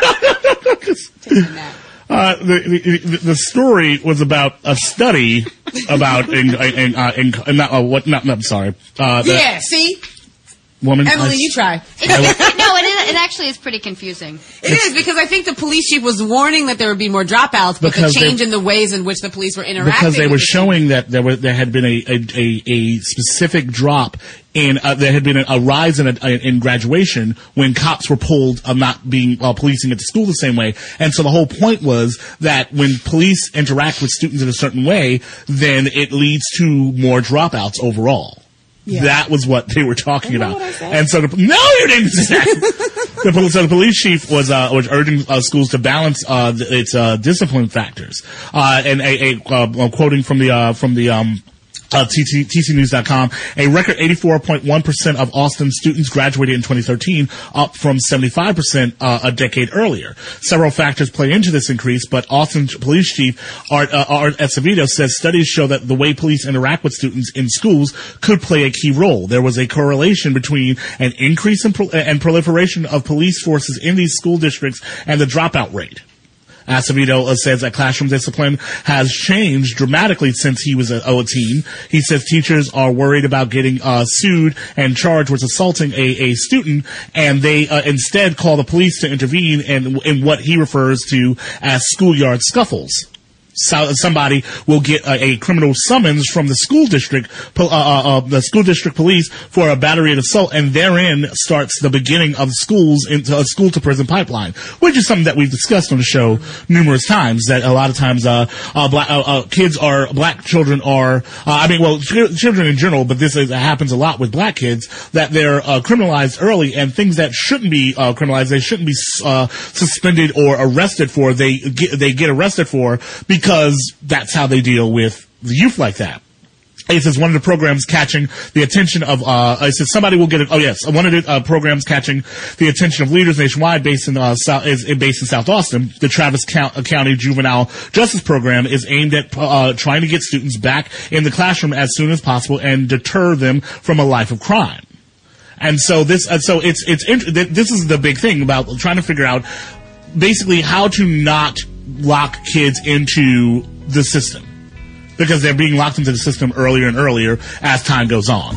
gonna take that. Uh, the, the the story was about a study about in in, uh, in, in not uh, what not, not I'm sorry. Uh, the, yeah, see, woman. Emily, I, you try. It, no, it, is, it actually is pretty confusing. It is because I think the police chief was warning that there would be more dropouts, but the change they, in the ways in which the police were interacting. Because they were with showing that there was there had been a a, a, a specific drop. In, uh, there had been a, a rise in, a, in graduation when cops were pulled of not being uh, policing at the school the same way. And so the whole point was that when police interact with students in a certain way, then it leads to more dropouts overall. Yeah. That was what they were talking about. And so, the, no, you didn't say that. the, police, so the police chief was uh, was urging uh, schools to balance uh, its uh, discipline factors. Uh, and a, a uh, quoting from the uh, from the um. Uh, T C News dot com, a record eighty-four point one percent of Austin students graduated in twenty thirteen, up from seventy-five percent uh, a decade earlier. Several factors play into this increase, but Austin Police Chief Art, uh, Art Acevedo says studies show that the way police interact with students in schools could play a key role. There was a correlation between an increase in pro- and proliferation of police forces in these school districts and the dropout rate. Acevedo says that classroom discipline has changed dramatically since he was a, a teen. He says teachers are worried about getting uh, sued and charged with assaulting a, a student, and they uh, instead call the police to intervene in, in what he refers to as schoolyard scuffles. So, somebody will get a, a criminal summons from the school district, uh, uh, the school district police for a battery and assault, and therein starts the beginning of schools into a school to prison pipeline, which is something that we've discussed on the show numerous times. That a lot of times, uh, uh, black uh, uh, kids are black children are, uh, I mean, well, ch- children in general, but this is, happens a lot with black kids that they're uh, criminalized early, and things that shouldn't be uh, criminalized, they shouldn't be uh, suspended or arrested for. They get, they get arrested for because. Because that's how they deal with the youth like that. It says one of the programs catching the attention of, uh, it says somebody will get it, oh yes, one of the uh, programs catching the attention of leaders nationwide based in, uh, South, is based in South Austin. The Travis County Juvenile Justice Program is aimed at, uh, trying to get students back in the classroom as soon as possible and deter them from a life of crime. And so this, uh, so it's, it's, this is the big thing about trying to figure out basically how to not lock kids into the system, because they're being locked into the system earlier and earlier as time goes on.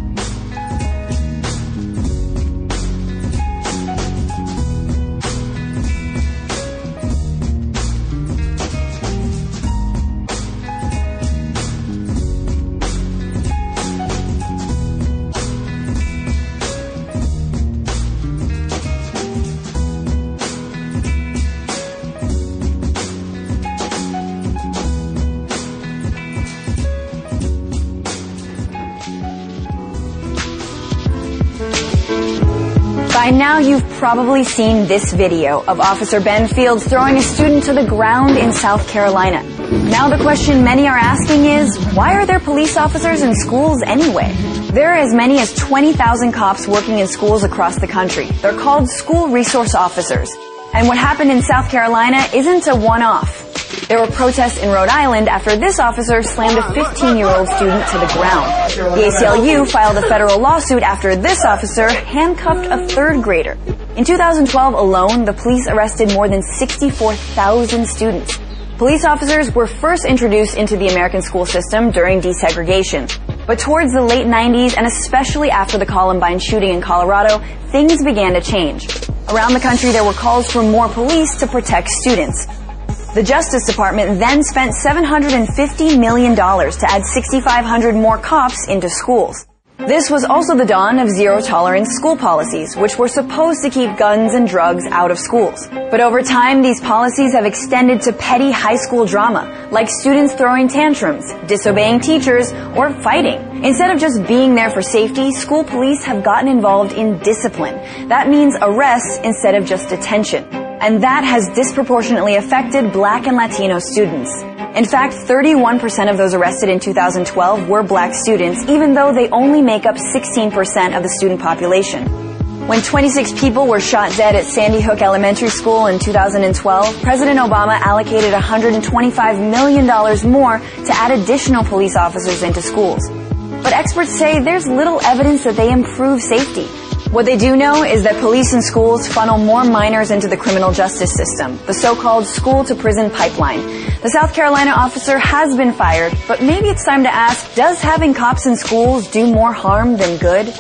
By now, you've probably seen this video of Officer Ben Fields throwing a student to the ground in South Carolina. Now the question many are asking is, why are there police officers in schools anyway? There are as many as twenty thousand cops working in schools across the country. They're called school resource officers. And what happened in South Carolina isn't a one-off. There were protests in Rhode Island after this officer slammed a fifteen-year-old student to the ground. The A C L U filed a federal lawsuit after this officer handcuffed a third grader. In two thousand twelve alone, the police arrested more than sixty-four thousand students. Police officers were first introduced into the American school system during desegregation. But towards the late nineties, and especially after the Columbine shooting in Colorado, things began to change. Around the country, there were calls for more police to protect students. The Justice Department then spent seven hundred fifty million dollars to add six thousand five hundred more cops into schools. This was also the dawn of zero-tolerance school policies, which were supposed to keep guns and drugs out of schools. But over time, these policies have extended to petty high school drama, like students throwing tantrums, disobeying teachers, or fighting. Instead of just being there for safety, school police have gotten involved in discipline. That means arrests instead of just detention. And that has disproportionately affected Black and Latino students. In fact, thirty-one percent of those arrested in two thousand twelve were Black students, even though they only make up sixteen percent of the student population. When twenty-six people were shot dead at Sandy Hook Elementary School in two thousand twelve, President Obama allocated one hundred twenty-five million dollars more to add additional police officers into schools. But experts say there's little evidence that they improve safety. What they do know is that police and schools funnel more minors into the criminal justice system, the so-called school-to-prison pipeline. The South Carolina officer has been fired, but maybe it's time to ask, does having cops in schools do more harm than good?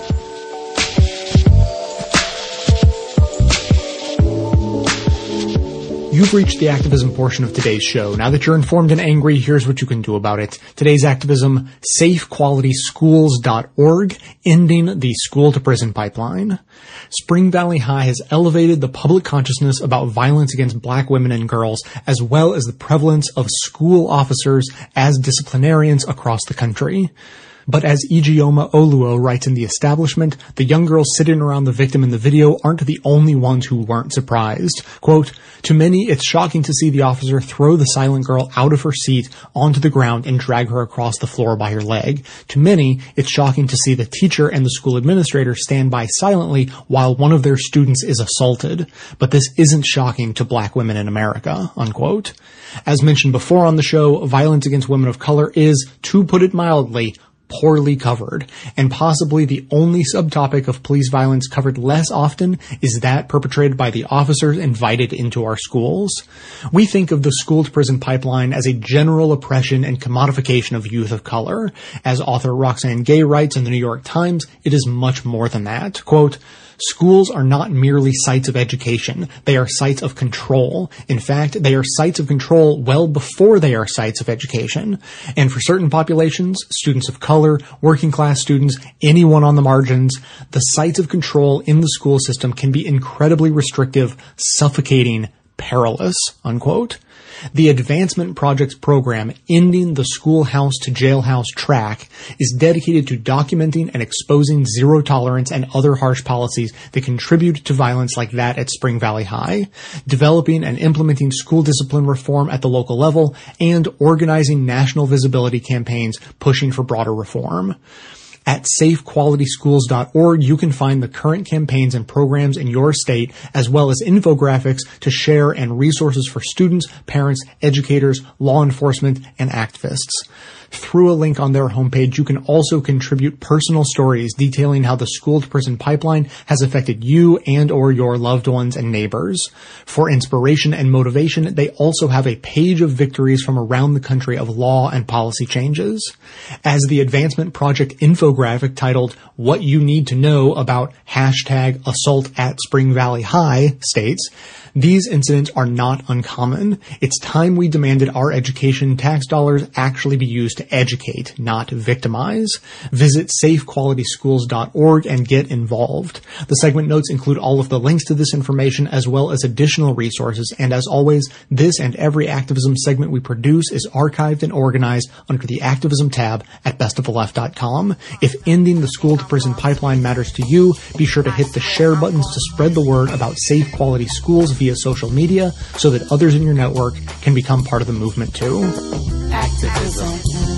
You've reached the activism portion of today's show. Now that you're informed and angry, here's what you can do about it. Today's activism, safe quality schools dot org, ending the school-to-prison pipeline. Spring Valley High has elevated the public consciousness about violence against Black women and girls, as well as the prevalence of school officers as disciplinarians across the country. But as Ijeoma Oluo writes in The Establishment, the young girls sitting around the victim in the video aren't the only ones who weren't surprised. Quote, to many, it's shocking to see the officer throw the silent girl out of her seat onto the ground and drag her across the floor by her leg. To many, it's shocking to see the teacher and the school administrator stand by silently while one of their students is assaulted. But this isn't shocking to Black women in America, unquote. As mentioned before on the show, violence against women of color is, to put it mildly, poorly covered, and possibly the only subtopic of police violence covered less often is that perpetrated by the officers invited into our schools. We think of the school-to-prison pipeline as a general oppression and commodification of youth of color. As author Roxane Gay writes in the New York Times, it is much more than that. Quote, schools are not merely sites of education. They are sites of control. In fact, they are sites of control well before they are sites of education. And for certain populations, students of color, working class students, anyone on the margins, the sites of control in the school system can be incredibly restrictive, suffocating, perilous, unquote. The Advancement Project's program, Ending the Schoolhouse to Jailhouse Track, is dedicated to documenting and exposing zero tolerance and other harsh policies that contribute to violence like that at Spring Valley High, developing and implementing school discipline reform at the local level, and organizing national visibility campaigns pushing for broader reform. At safe quality schools dot org, you can find the current campaigns and programs in your state, as well as infographics to share and resources for students, parents, educators, law enforcement, and activists. Through a link on their homepage, you can also contribute personal stories detailing how the school-to-prison pipeline has affected you and or your loved ones and neighbors. For inspiration and motivation, they also have a page of victories from around the country of law and policy changes. As the Advancement Project infographic titled, What You Need to Know About Hashtag Assault at Spring Valley High states, these incidents are not uncommon. It's time we demanded our education tax dollars actually be used to educate, not victimize. Visit safe quality schools dot org and get involved. The segment notes include all of the links to this information as well as additional resources. And as always, this and every activism segment we produce is archived and organized under the activism tab at best of the left dot com. If ending the school-to-prison pipeline matters to you, be sure to hit the share buttons to spread the word about safe quality schools via social media so that others in your network can become part of the movement too. Activism.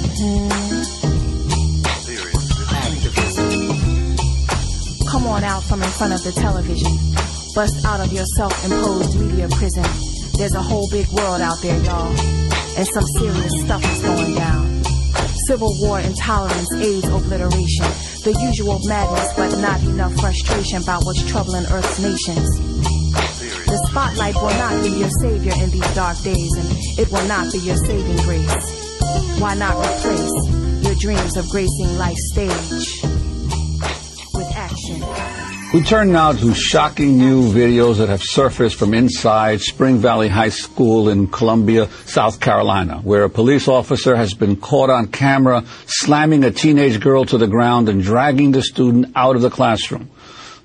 Activism. Come on out from in front of the television. Bust out of your self-imposed media prison. There's a whole big world out there, y'all. And some serious stuff is going down. Civil war, intolerance, AIDS, obliteration. The usual madness, but not enough frustration about what's troubling Earth's nations. The spotlight will not be your savior in these dark days, and it will not be your saving grace. Why not replace your dreams of gracing life's stage with action? We turn now to shocking new videos that have surfaced from inside Spring Valley High School in Columbia, South Carolina, where a police officer has been caught on camera slamming a teenage girl to the ground and dragging the student out of the classroom.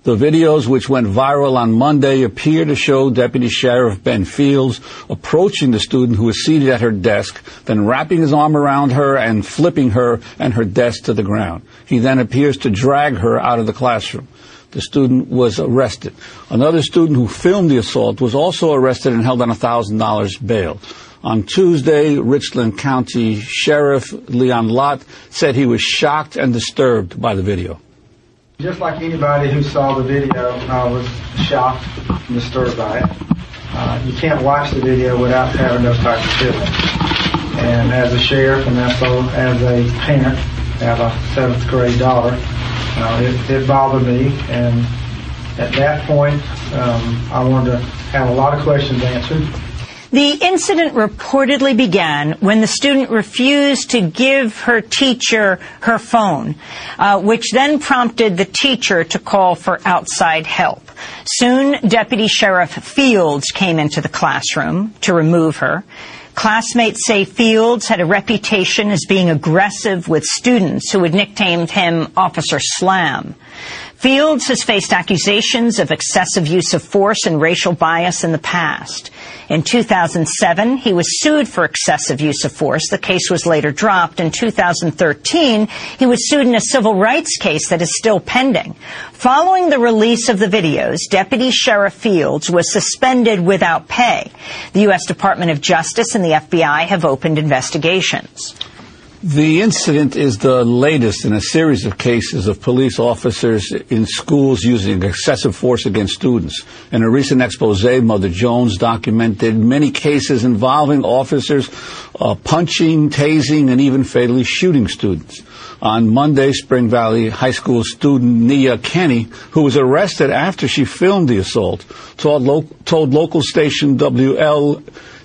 The videos, which went viral on Monday, appear to show Deputy Sheriff Ben Fields approaching the student who was seated at her desk, then wrapping his arm around her and flipping her and her desk to the ground. He then appears to drag her out of the classroom. The student was arrested. Another student who filmed the assault was also arrested and held on one thousand dollars bail. On Tuesday, Richland County Sheriff Leon Lott said he was shocked and disturbed by the video. Just like anybody who saw the video, I was shocked and disturbed by it. Uh, you can't watch the video without having those types of feelings. And as a sheriff and also as a parent, I have a seventh grade daughter, uh, it, it bothered me. And at that point, um, I wanted to have a lot of questions answered. The incident reportedly began when the student refused to give her teacher her phone, uh, which then prompted the teacher to call for outside help. Soon, Deputy Sheriff Fields came into the classroom to remove her. Classmates say Fields had a reputation as being aggressive with students who had nicknamed him Officer Slam. Fields has faced accusations of excessive use of force and racial bias in the past. In two thousand seven, he was sued for excessive use of force. The case was later dropped. In two thousand thirteen, he was sued in a civil rights case that is still pending. Following the release of the videos, Deputy Sheriff Fields was suspended without pay. The U S Department of Justice and the F B I have opened investigations. The incident is the latest in a series of cases of police officers in schools using excessive force against students. In a recent expose, Mother Jones documented many cases involving officers uh, punching, tasing, and even fatally shooting students. On Monday, Spring Valley High School student Nia Kenny, who was arrested after she filmed the assault, told, lo- told local station W L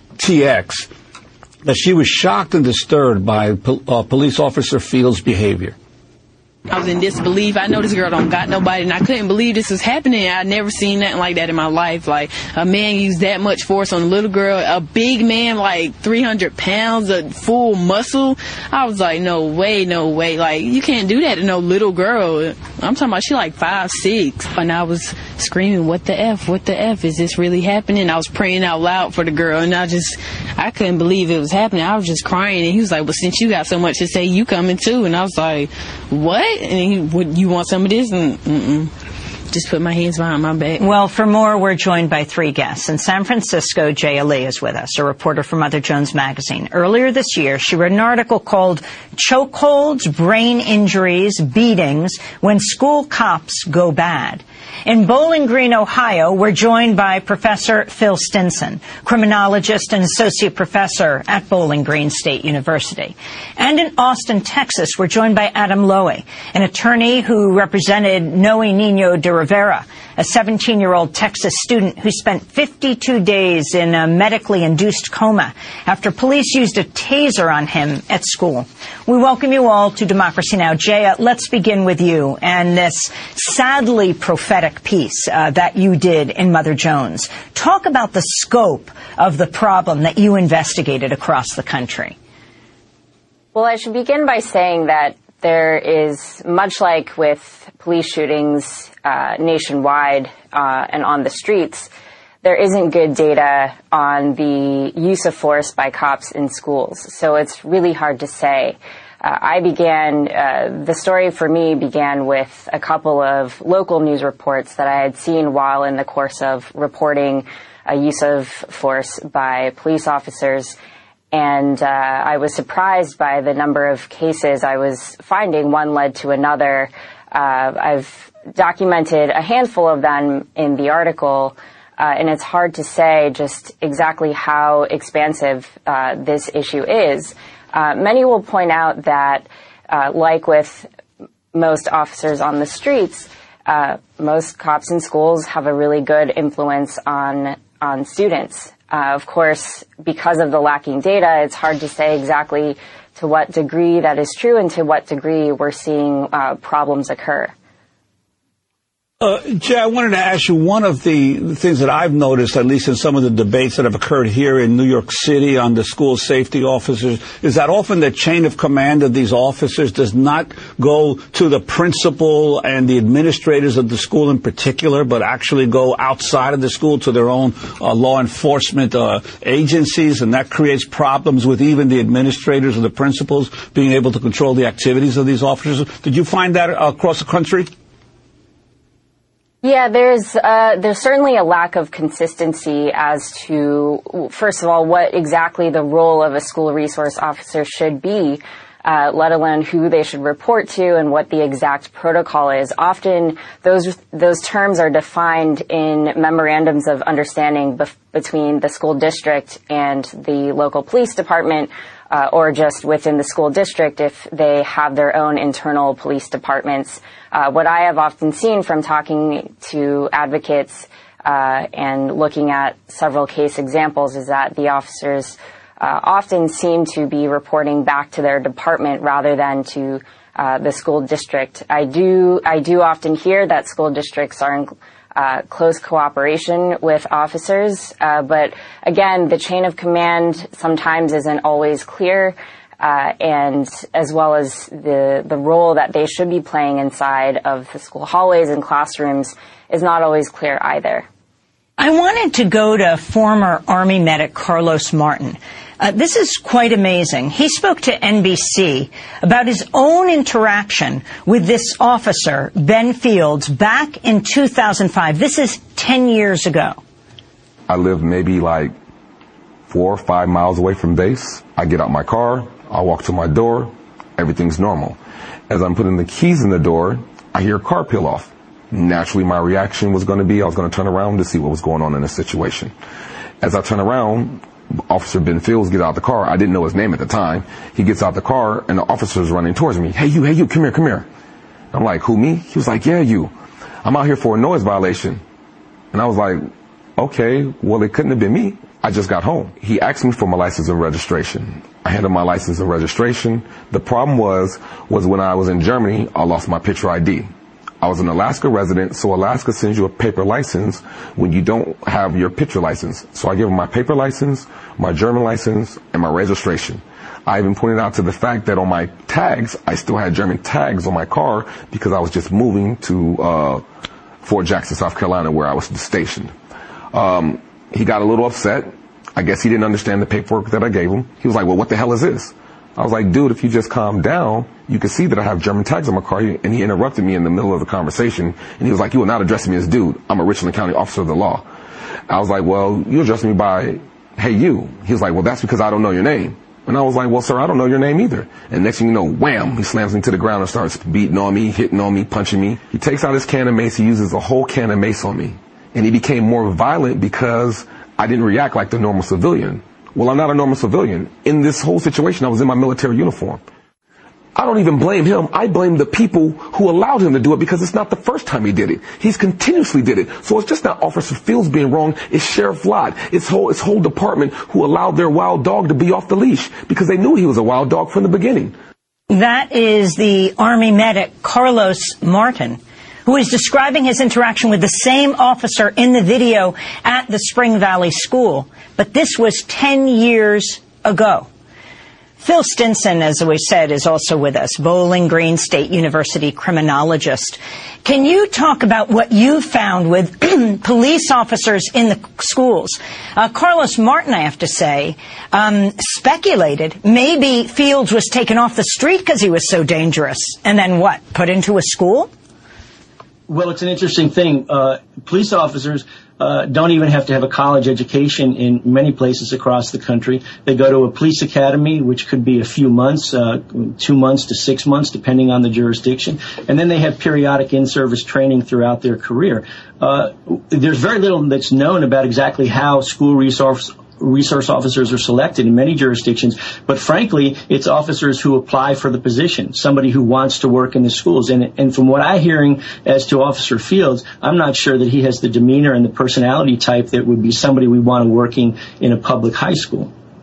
T X that she was shocked and disturbed by uh, police officer Fields' behavior. I was in disbelief. I know this girl don't got nobody, and I couldn't believe this was happening. I'd never seen nothing like that in my life. Like, a man used that much force on a little girl, a big man, like three hundred pounds, a full muscle. I was like, no way, no way. Like, you can't do that to no little girl. I'm talking about she like five, six. And I was screaming, what the F, what the F, is this really happening? I was praying out loud for the girl, and I just, I couldn't believe it was happening. I was just crying, and he was like, well, since you got so much to say, you coming too. And I was like, what? And he, would you want some of this? And mm-mm. Just put my hands behind my back. Well, for more, we're joined by three guests. In San Francisco, Jay Ali is with us, a reporter for Mother Jones Magazine. Earlier this year, she wrote an article called Chokeholds, Brain Injuries, Beatings, When School Cops Go Bad. In Bowling Green, Ohio, we're joined by Professor Phil Stinson, criminologist and associate professor at Bowling Green State University. And in Austin, Texas, we're joined by Adam Lowy, an attorney who represented Noe Nino de Rivera, a seventeen-year-old Texas student who spent fifty-two days in a medically induced coma after police used a taser on him at school. We welcome you all to Democracy Now! Jaya, let's begin with you and this sadly prophetic piece uh, that you did in Mother Jones. Talk about the scope of the problem that you investigated across the country. Well, I should begin by saying that there is, much like with police shootings uh, nationwide uh, and on the streets, there isn't good data on the use of force by cops in schools. So it's really hard to say. Uh, I began, uh, the story for me began with a couple of local news reports that I had seen while in the course of reporting a use of force by police officers. And uh, I was surprised by the number of cases I was finding. One led to another. Uh, I've documented a handful of them in the article, uh, and it's hard to say just exactly how expansive uh, this issue is. Uh, many will point out that, uh, like with most officers on the streets, uh, most cops in schools have a really good influence on on students. Uh, of course, because of the lacking data, it's hard to say exactly to what degree that is true and to what degree we're seeing uh, problems occur. Uh, Jay, I wanted to ask you, one of the things that I've noticed, at least in some of the debates that have occurred here in New York City on the school safety officers, is that often the chain of command of these officers does not go to the principal and the administrators of the school in particular, but actually go outside of the school to their own uh, law enforcement uh, agencies, and that creates problems with even the administrators or the principals being able to control the activities of these officers. Did you find that uh, across the country? Yeah, there's uh, there's certainly a lack of consistency as to, first of all, what exactly the role of a school resource officer should be, uh, let alone who they should report to and what the exact protocol is. Often those those terms are defined in memorandums of understanding bef- between the school district and the local police department, uh, or just within the school district if they have their own internal police departments. Uh, what I have often seen from talking to advocates uh, and looking at several case examples is that the officers uh, often seem to be reporting back to their department rather than to uh, the school district. I do I do often hear that school districts are in uh, close cooperation with officers, uh, but again, the chain of command sometimes isn't always clear. Uh, and as well as the, the role that they should be playing inside of the school hallways and classrooms is not always clear either. I wanted to go to former Army medic Carlos Martin. Uh, this is quite amazing. He spoke to N B C about his own interaction with this officer, Ben Fields, back in two thousand five. This is ten years ago. I live maybe like four or five miles away from base. I get out my car. I walk to my door, everything's normal. As I'm putting the keys in the door, I hear a car peel off. Naturally, my reaction was going to be I was going to turn around to see what was going on in the situation. As I turn around, Officer Ben Fields gets out the car. I didn't know his name at the time. He gets out the car, and the officer's running towards me. Hey, you, hey, you, come here, come here. I'm like, who, me? He was like, yeah, you. I'm out here for a noise violation. And I was like, okay, well, it couldn't have been me. I just got home. He asked me for my license and registration. I handed my license and registration. The problem was, was when I was in Germany, I lost my picture I D. I was an Alaska resident, so Alaska sends you a paper license when you don't have your picture license. So I gave him my paper license, my German license, and my registration. I even pointed out to the fact that on my tags, I still had German tags on my car because I was just moving to uh, Fort Jackson, South Carolina, where I was stationed. Um, he got a little upset. I guess he didn't understand the paperwork that I gave him. He was like, well, what the hell is this? I was like, dude, if you just calm down, you can see that I have German tags on my car. And he interrupted me in the middle of the conversation. And he was like, you are not addressing me as dude. I'm a Richland County officer of the law. I was like, well, you address me by, hey, you. He was like, well, that's because I don't know your name. And I was like, well, sir, I don't know your name either. And next thing you know, wham, he slams me to the ground and starts beating on me, hitting on me, punching me. He takes out his can of mace. He uses a whole can of mace on me. And he became more violent because I didn't react like the normal civilian. Well, I'm not a normal civilian. In this whole situation, I was in my military uniform. I don't even blame him. I blame the people who allowed him to do it because it's not the first time he did it. He's continuously did it. So it's just not Officer Fields being wrong. It's Sheriff Lott. It's whole, it's whole department who allowed their wild dog to be off the leash because they knew he was a wild dog from the beginning. That is the Army medic Carlos Martin, who is describing his interaction with the same officer in the video at the Spring Valley School. But this was ten years ago. Phil Stinson, as we said, is also with us, Bowling Green State University criminologist. Can you talk about what you found with police officers in the schools? Uh, Carlos Martin, I have to say, um, speculated maybe Fields was taken off the street because he was so dangerous. And then what, put into a school? Well, it's an interesting thing. Uh, police officers uh, don't even have to have a college education in many places across the country. They go to a police academy, which could be a few months, uh, two months to six months, depending on the jurisdiction. And then they have periodic in-service training throughout their career. Uh, there's very little that's known about exactly how school resource resource officers are selected in many jurisdictions, but frankly, it's officers who apply for the position, somebody who wants to work in the schools. And, and from what I'm hearing as to Officer Fields, I'm not sure that he has the demeanor and the personality type that would be somebody we want working in a public high school.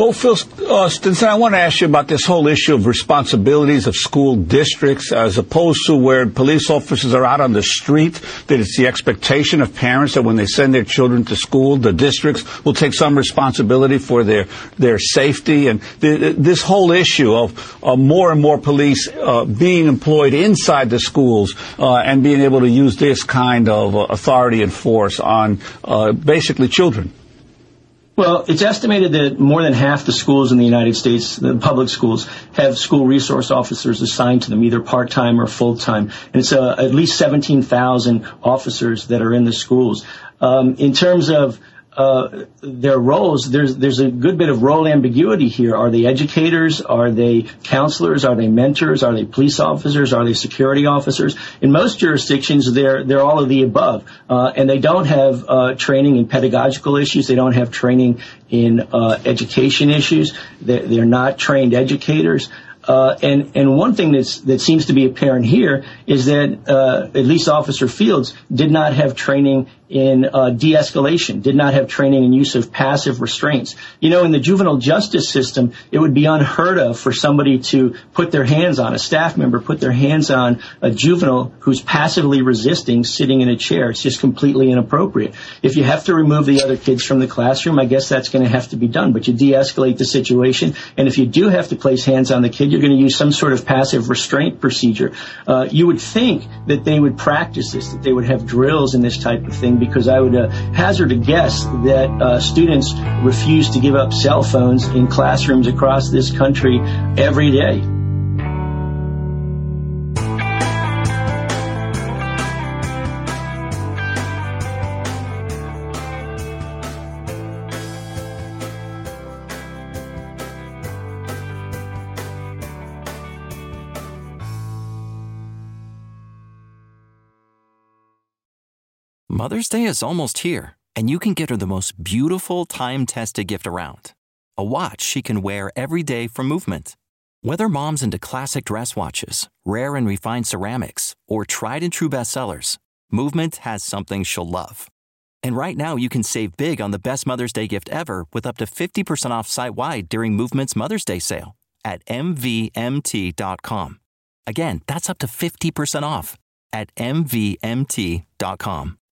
Well, Phil uh, Stinson, I want to ask you about this whole issue of responsibilities of school districts as opposed to where police officers are out on the street, that it's the expectation of parents that when they send their children to school, the districts will take some responsibility for their, their safety. And the, this whole issue of uh, more and more police uh, being employed inside the schools uh, and being able to use this kind of uh, authority and force on uh, basically children. Well, it's estimated that more than half the schools in the United States, the public schools, have school resource officers assigned to them, either part-time or full-time. And it's uh, at least seventeen thousand officers that are in the schools. Um, in terms of uh, their roles, there's there's a good bit of role ambiguity here. Are they educators? Are they counselors? Are they mentors? Are they police officers? Are they security officers? In most jurisdictions, they're they're all of the above, uh, and they don't have uh, training in pedagogical issues. They don't have training in uh, education issues. They're, they're not trained educators. Uh, and, and one thing that's, that seems to be apparent here is that, uh, at least Officer Fields did not have training in, uh, de-escalation, did not have training in use of passive restraints. You know, in the juvenile justice system, it would be unheard of for somebody to put their hands on, a staff member put their hands on a juvenile who's passively resisting sitting in a chair. It's just completely inappropriate. If you have to remove the other kids from the classroom, I guess that's going to have to be done, but you de-escalate the situation. And if you do have to place hands on the kid, you're going to use some sort of passive restraint procedure. Uh, you would think that they would practice this, that they would have drills in this type of thing, because I would uh, hazard a guess that uh, students refuse to give up cell phones in classrooms across this country every day. Mother's Day is almost here, and you can get her the most beautiful time-tested gift around. A watch she can wear every day from Movement. Whether mom's into classic dress watches, rare and refined ceramics, or tried-and-true bestsellers, Movement has something she'll love. And right now, you can save big on the best Mother's Day gift ever with up to fifty percent off site-wide during Movement's Mother's Day sale at M V M T dot com. Again, that's up to fifty percent off at M V M T dot com.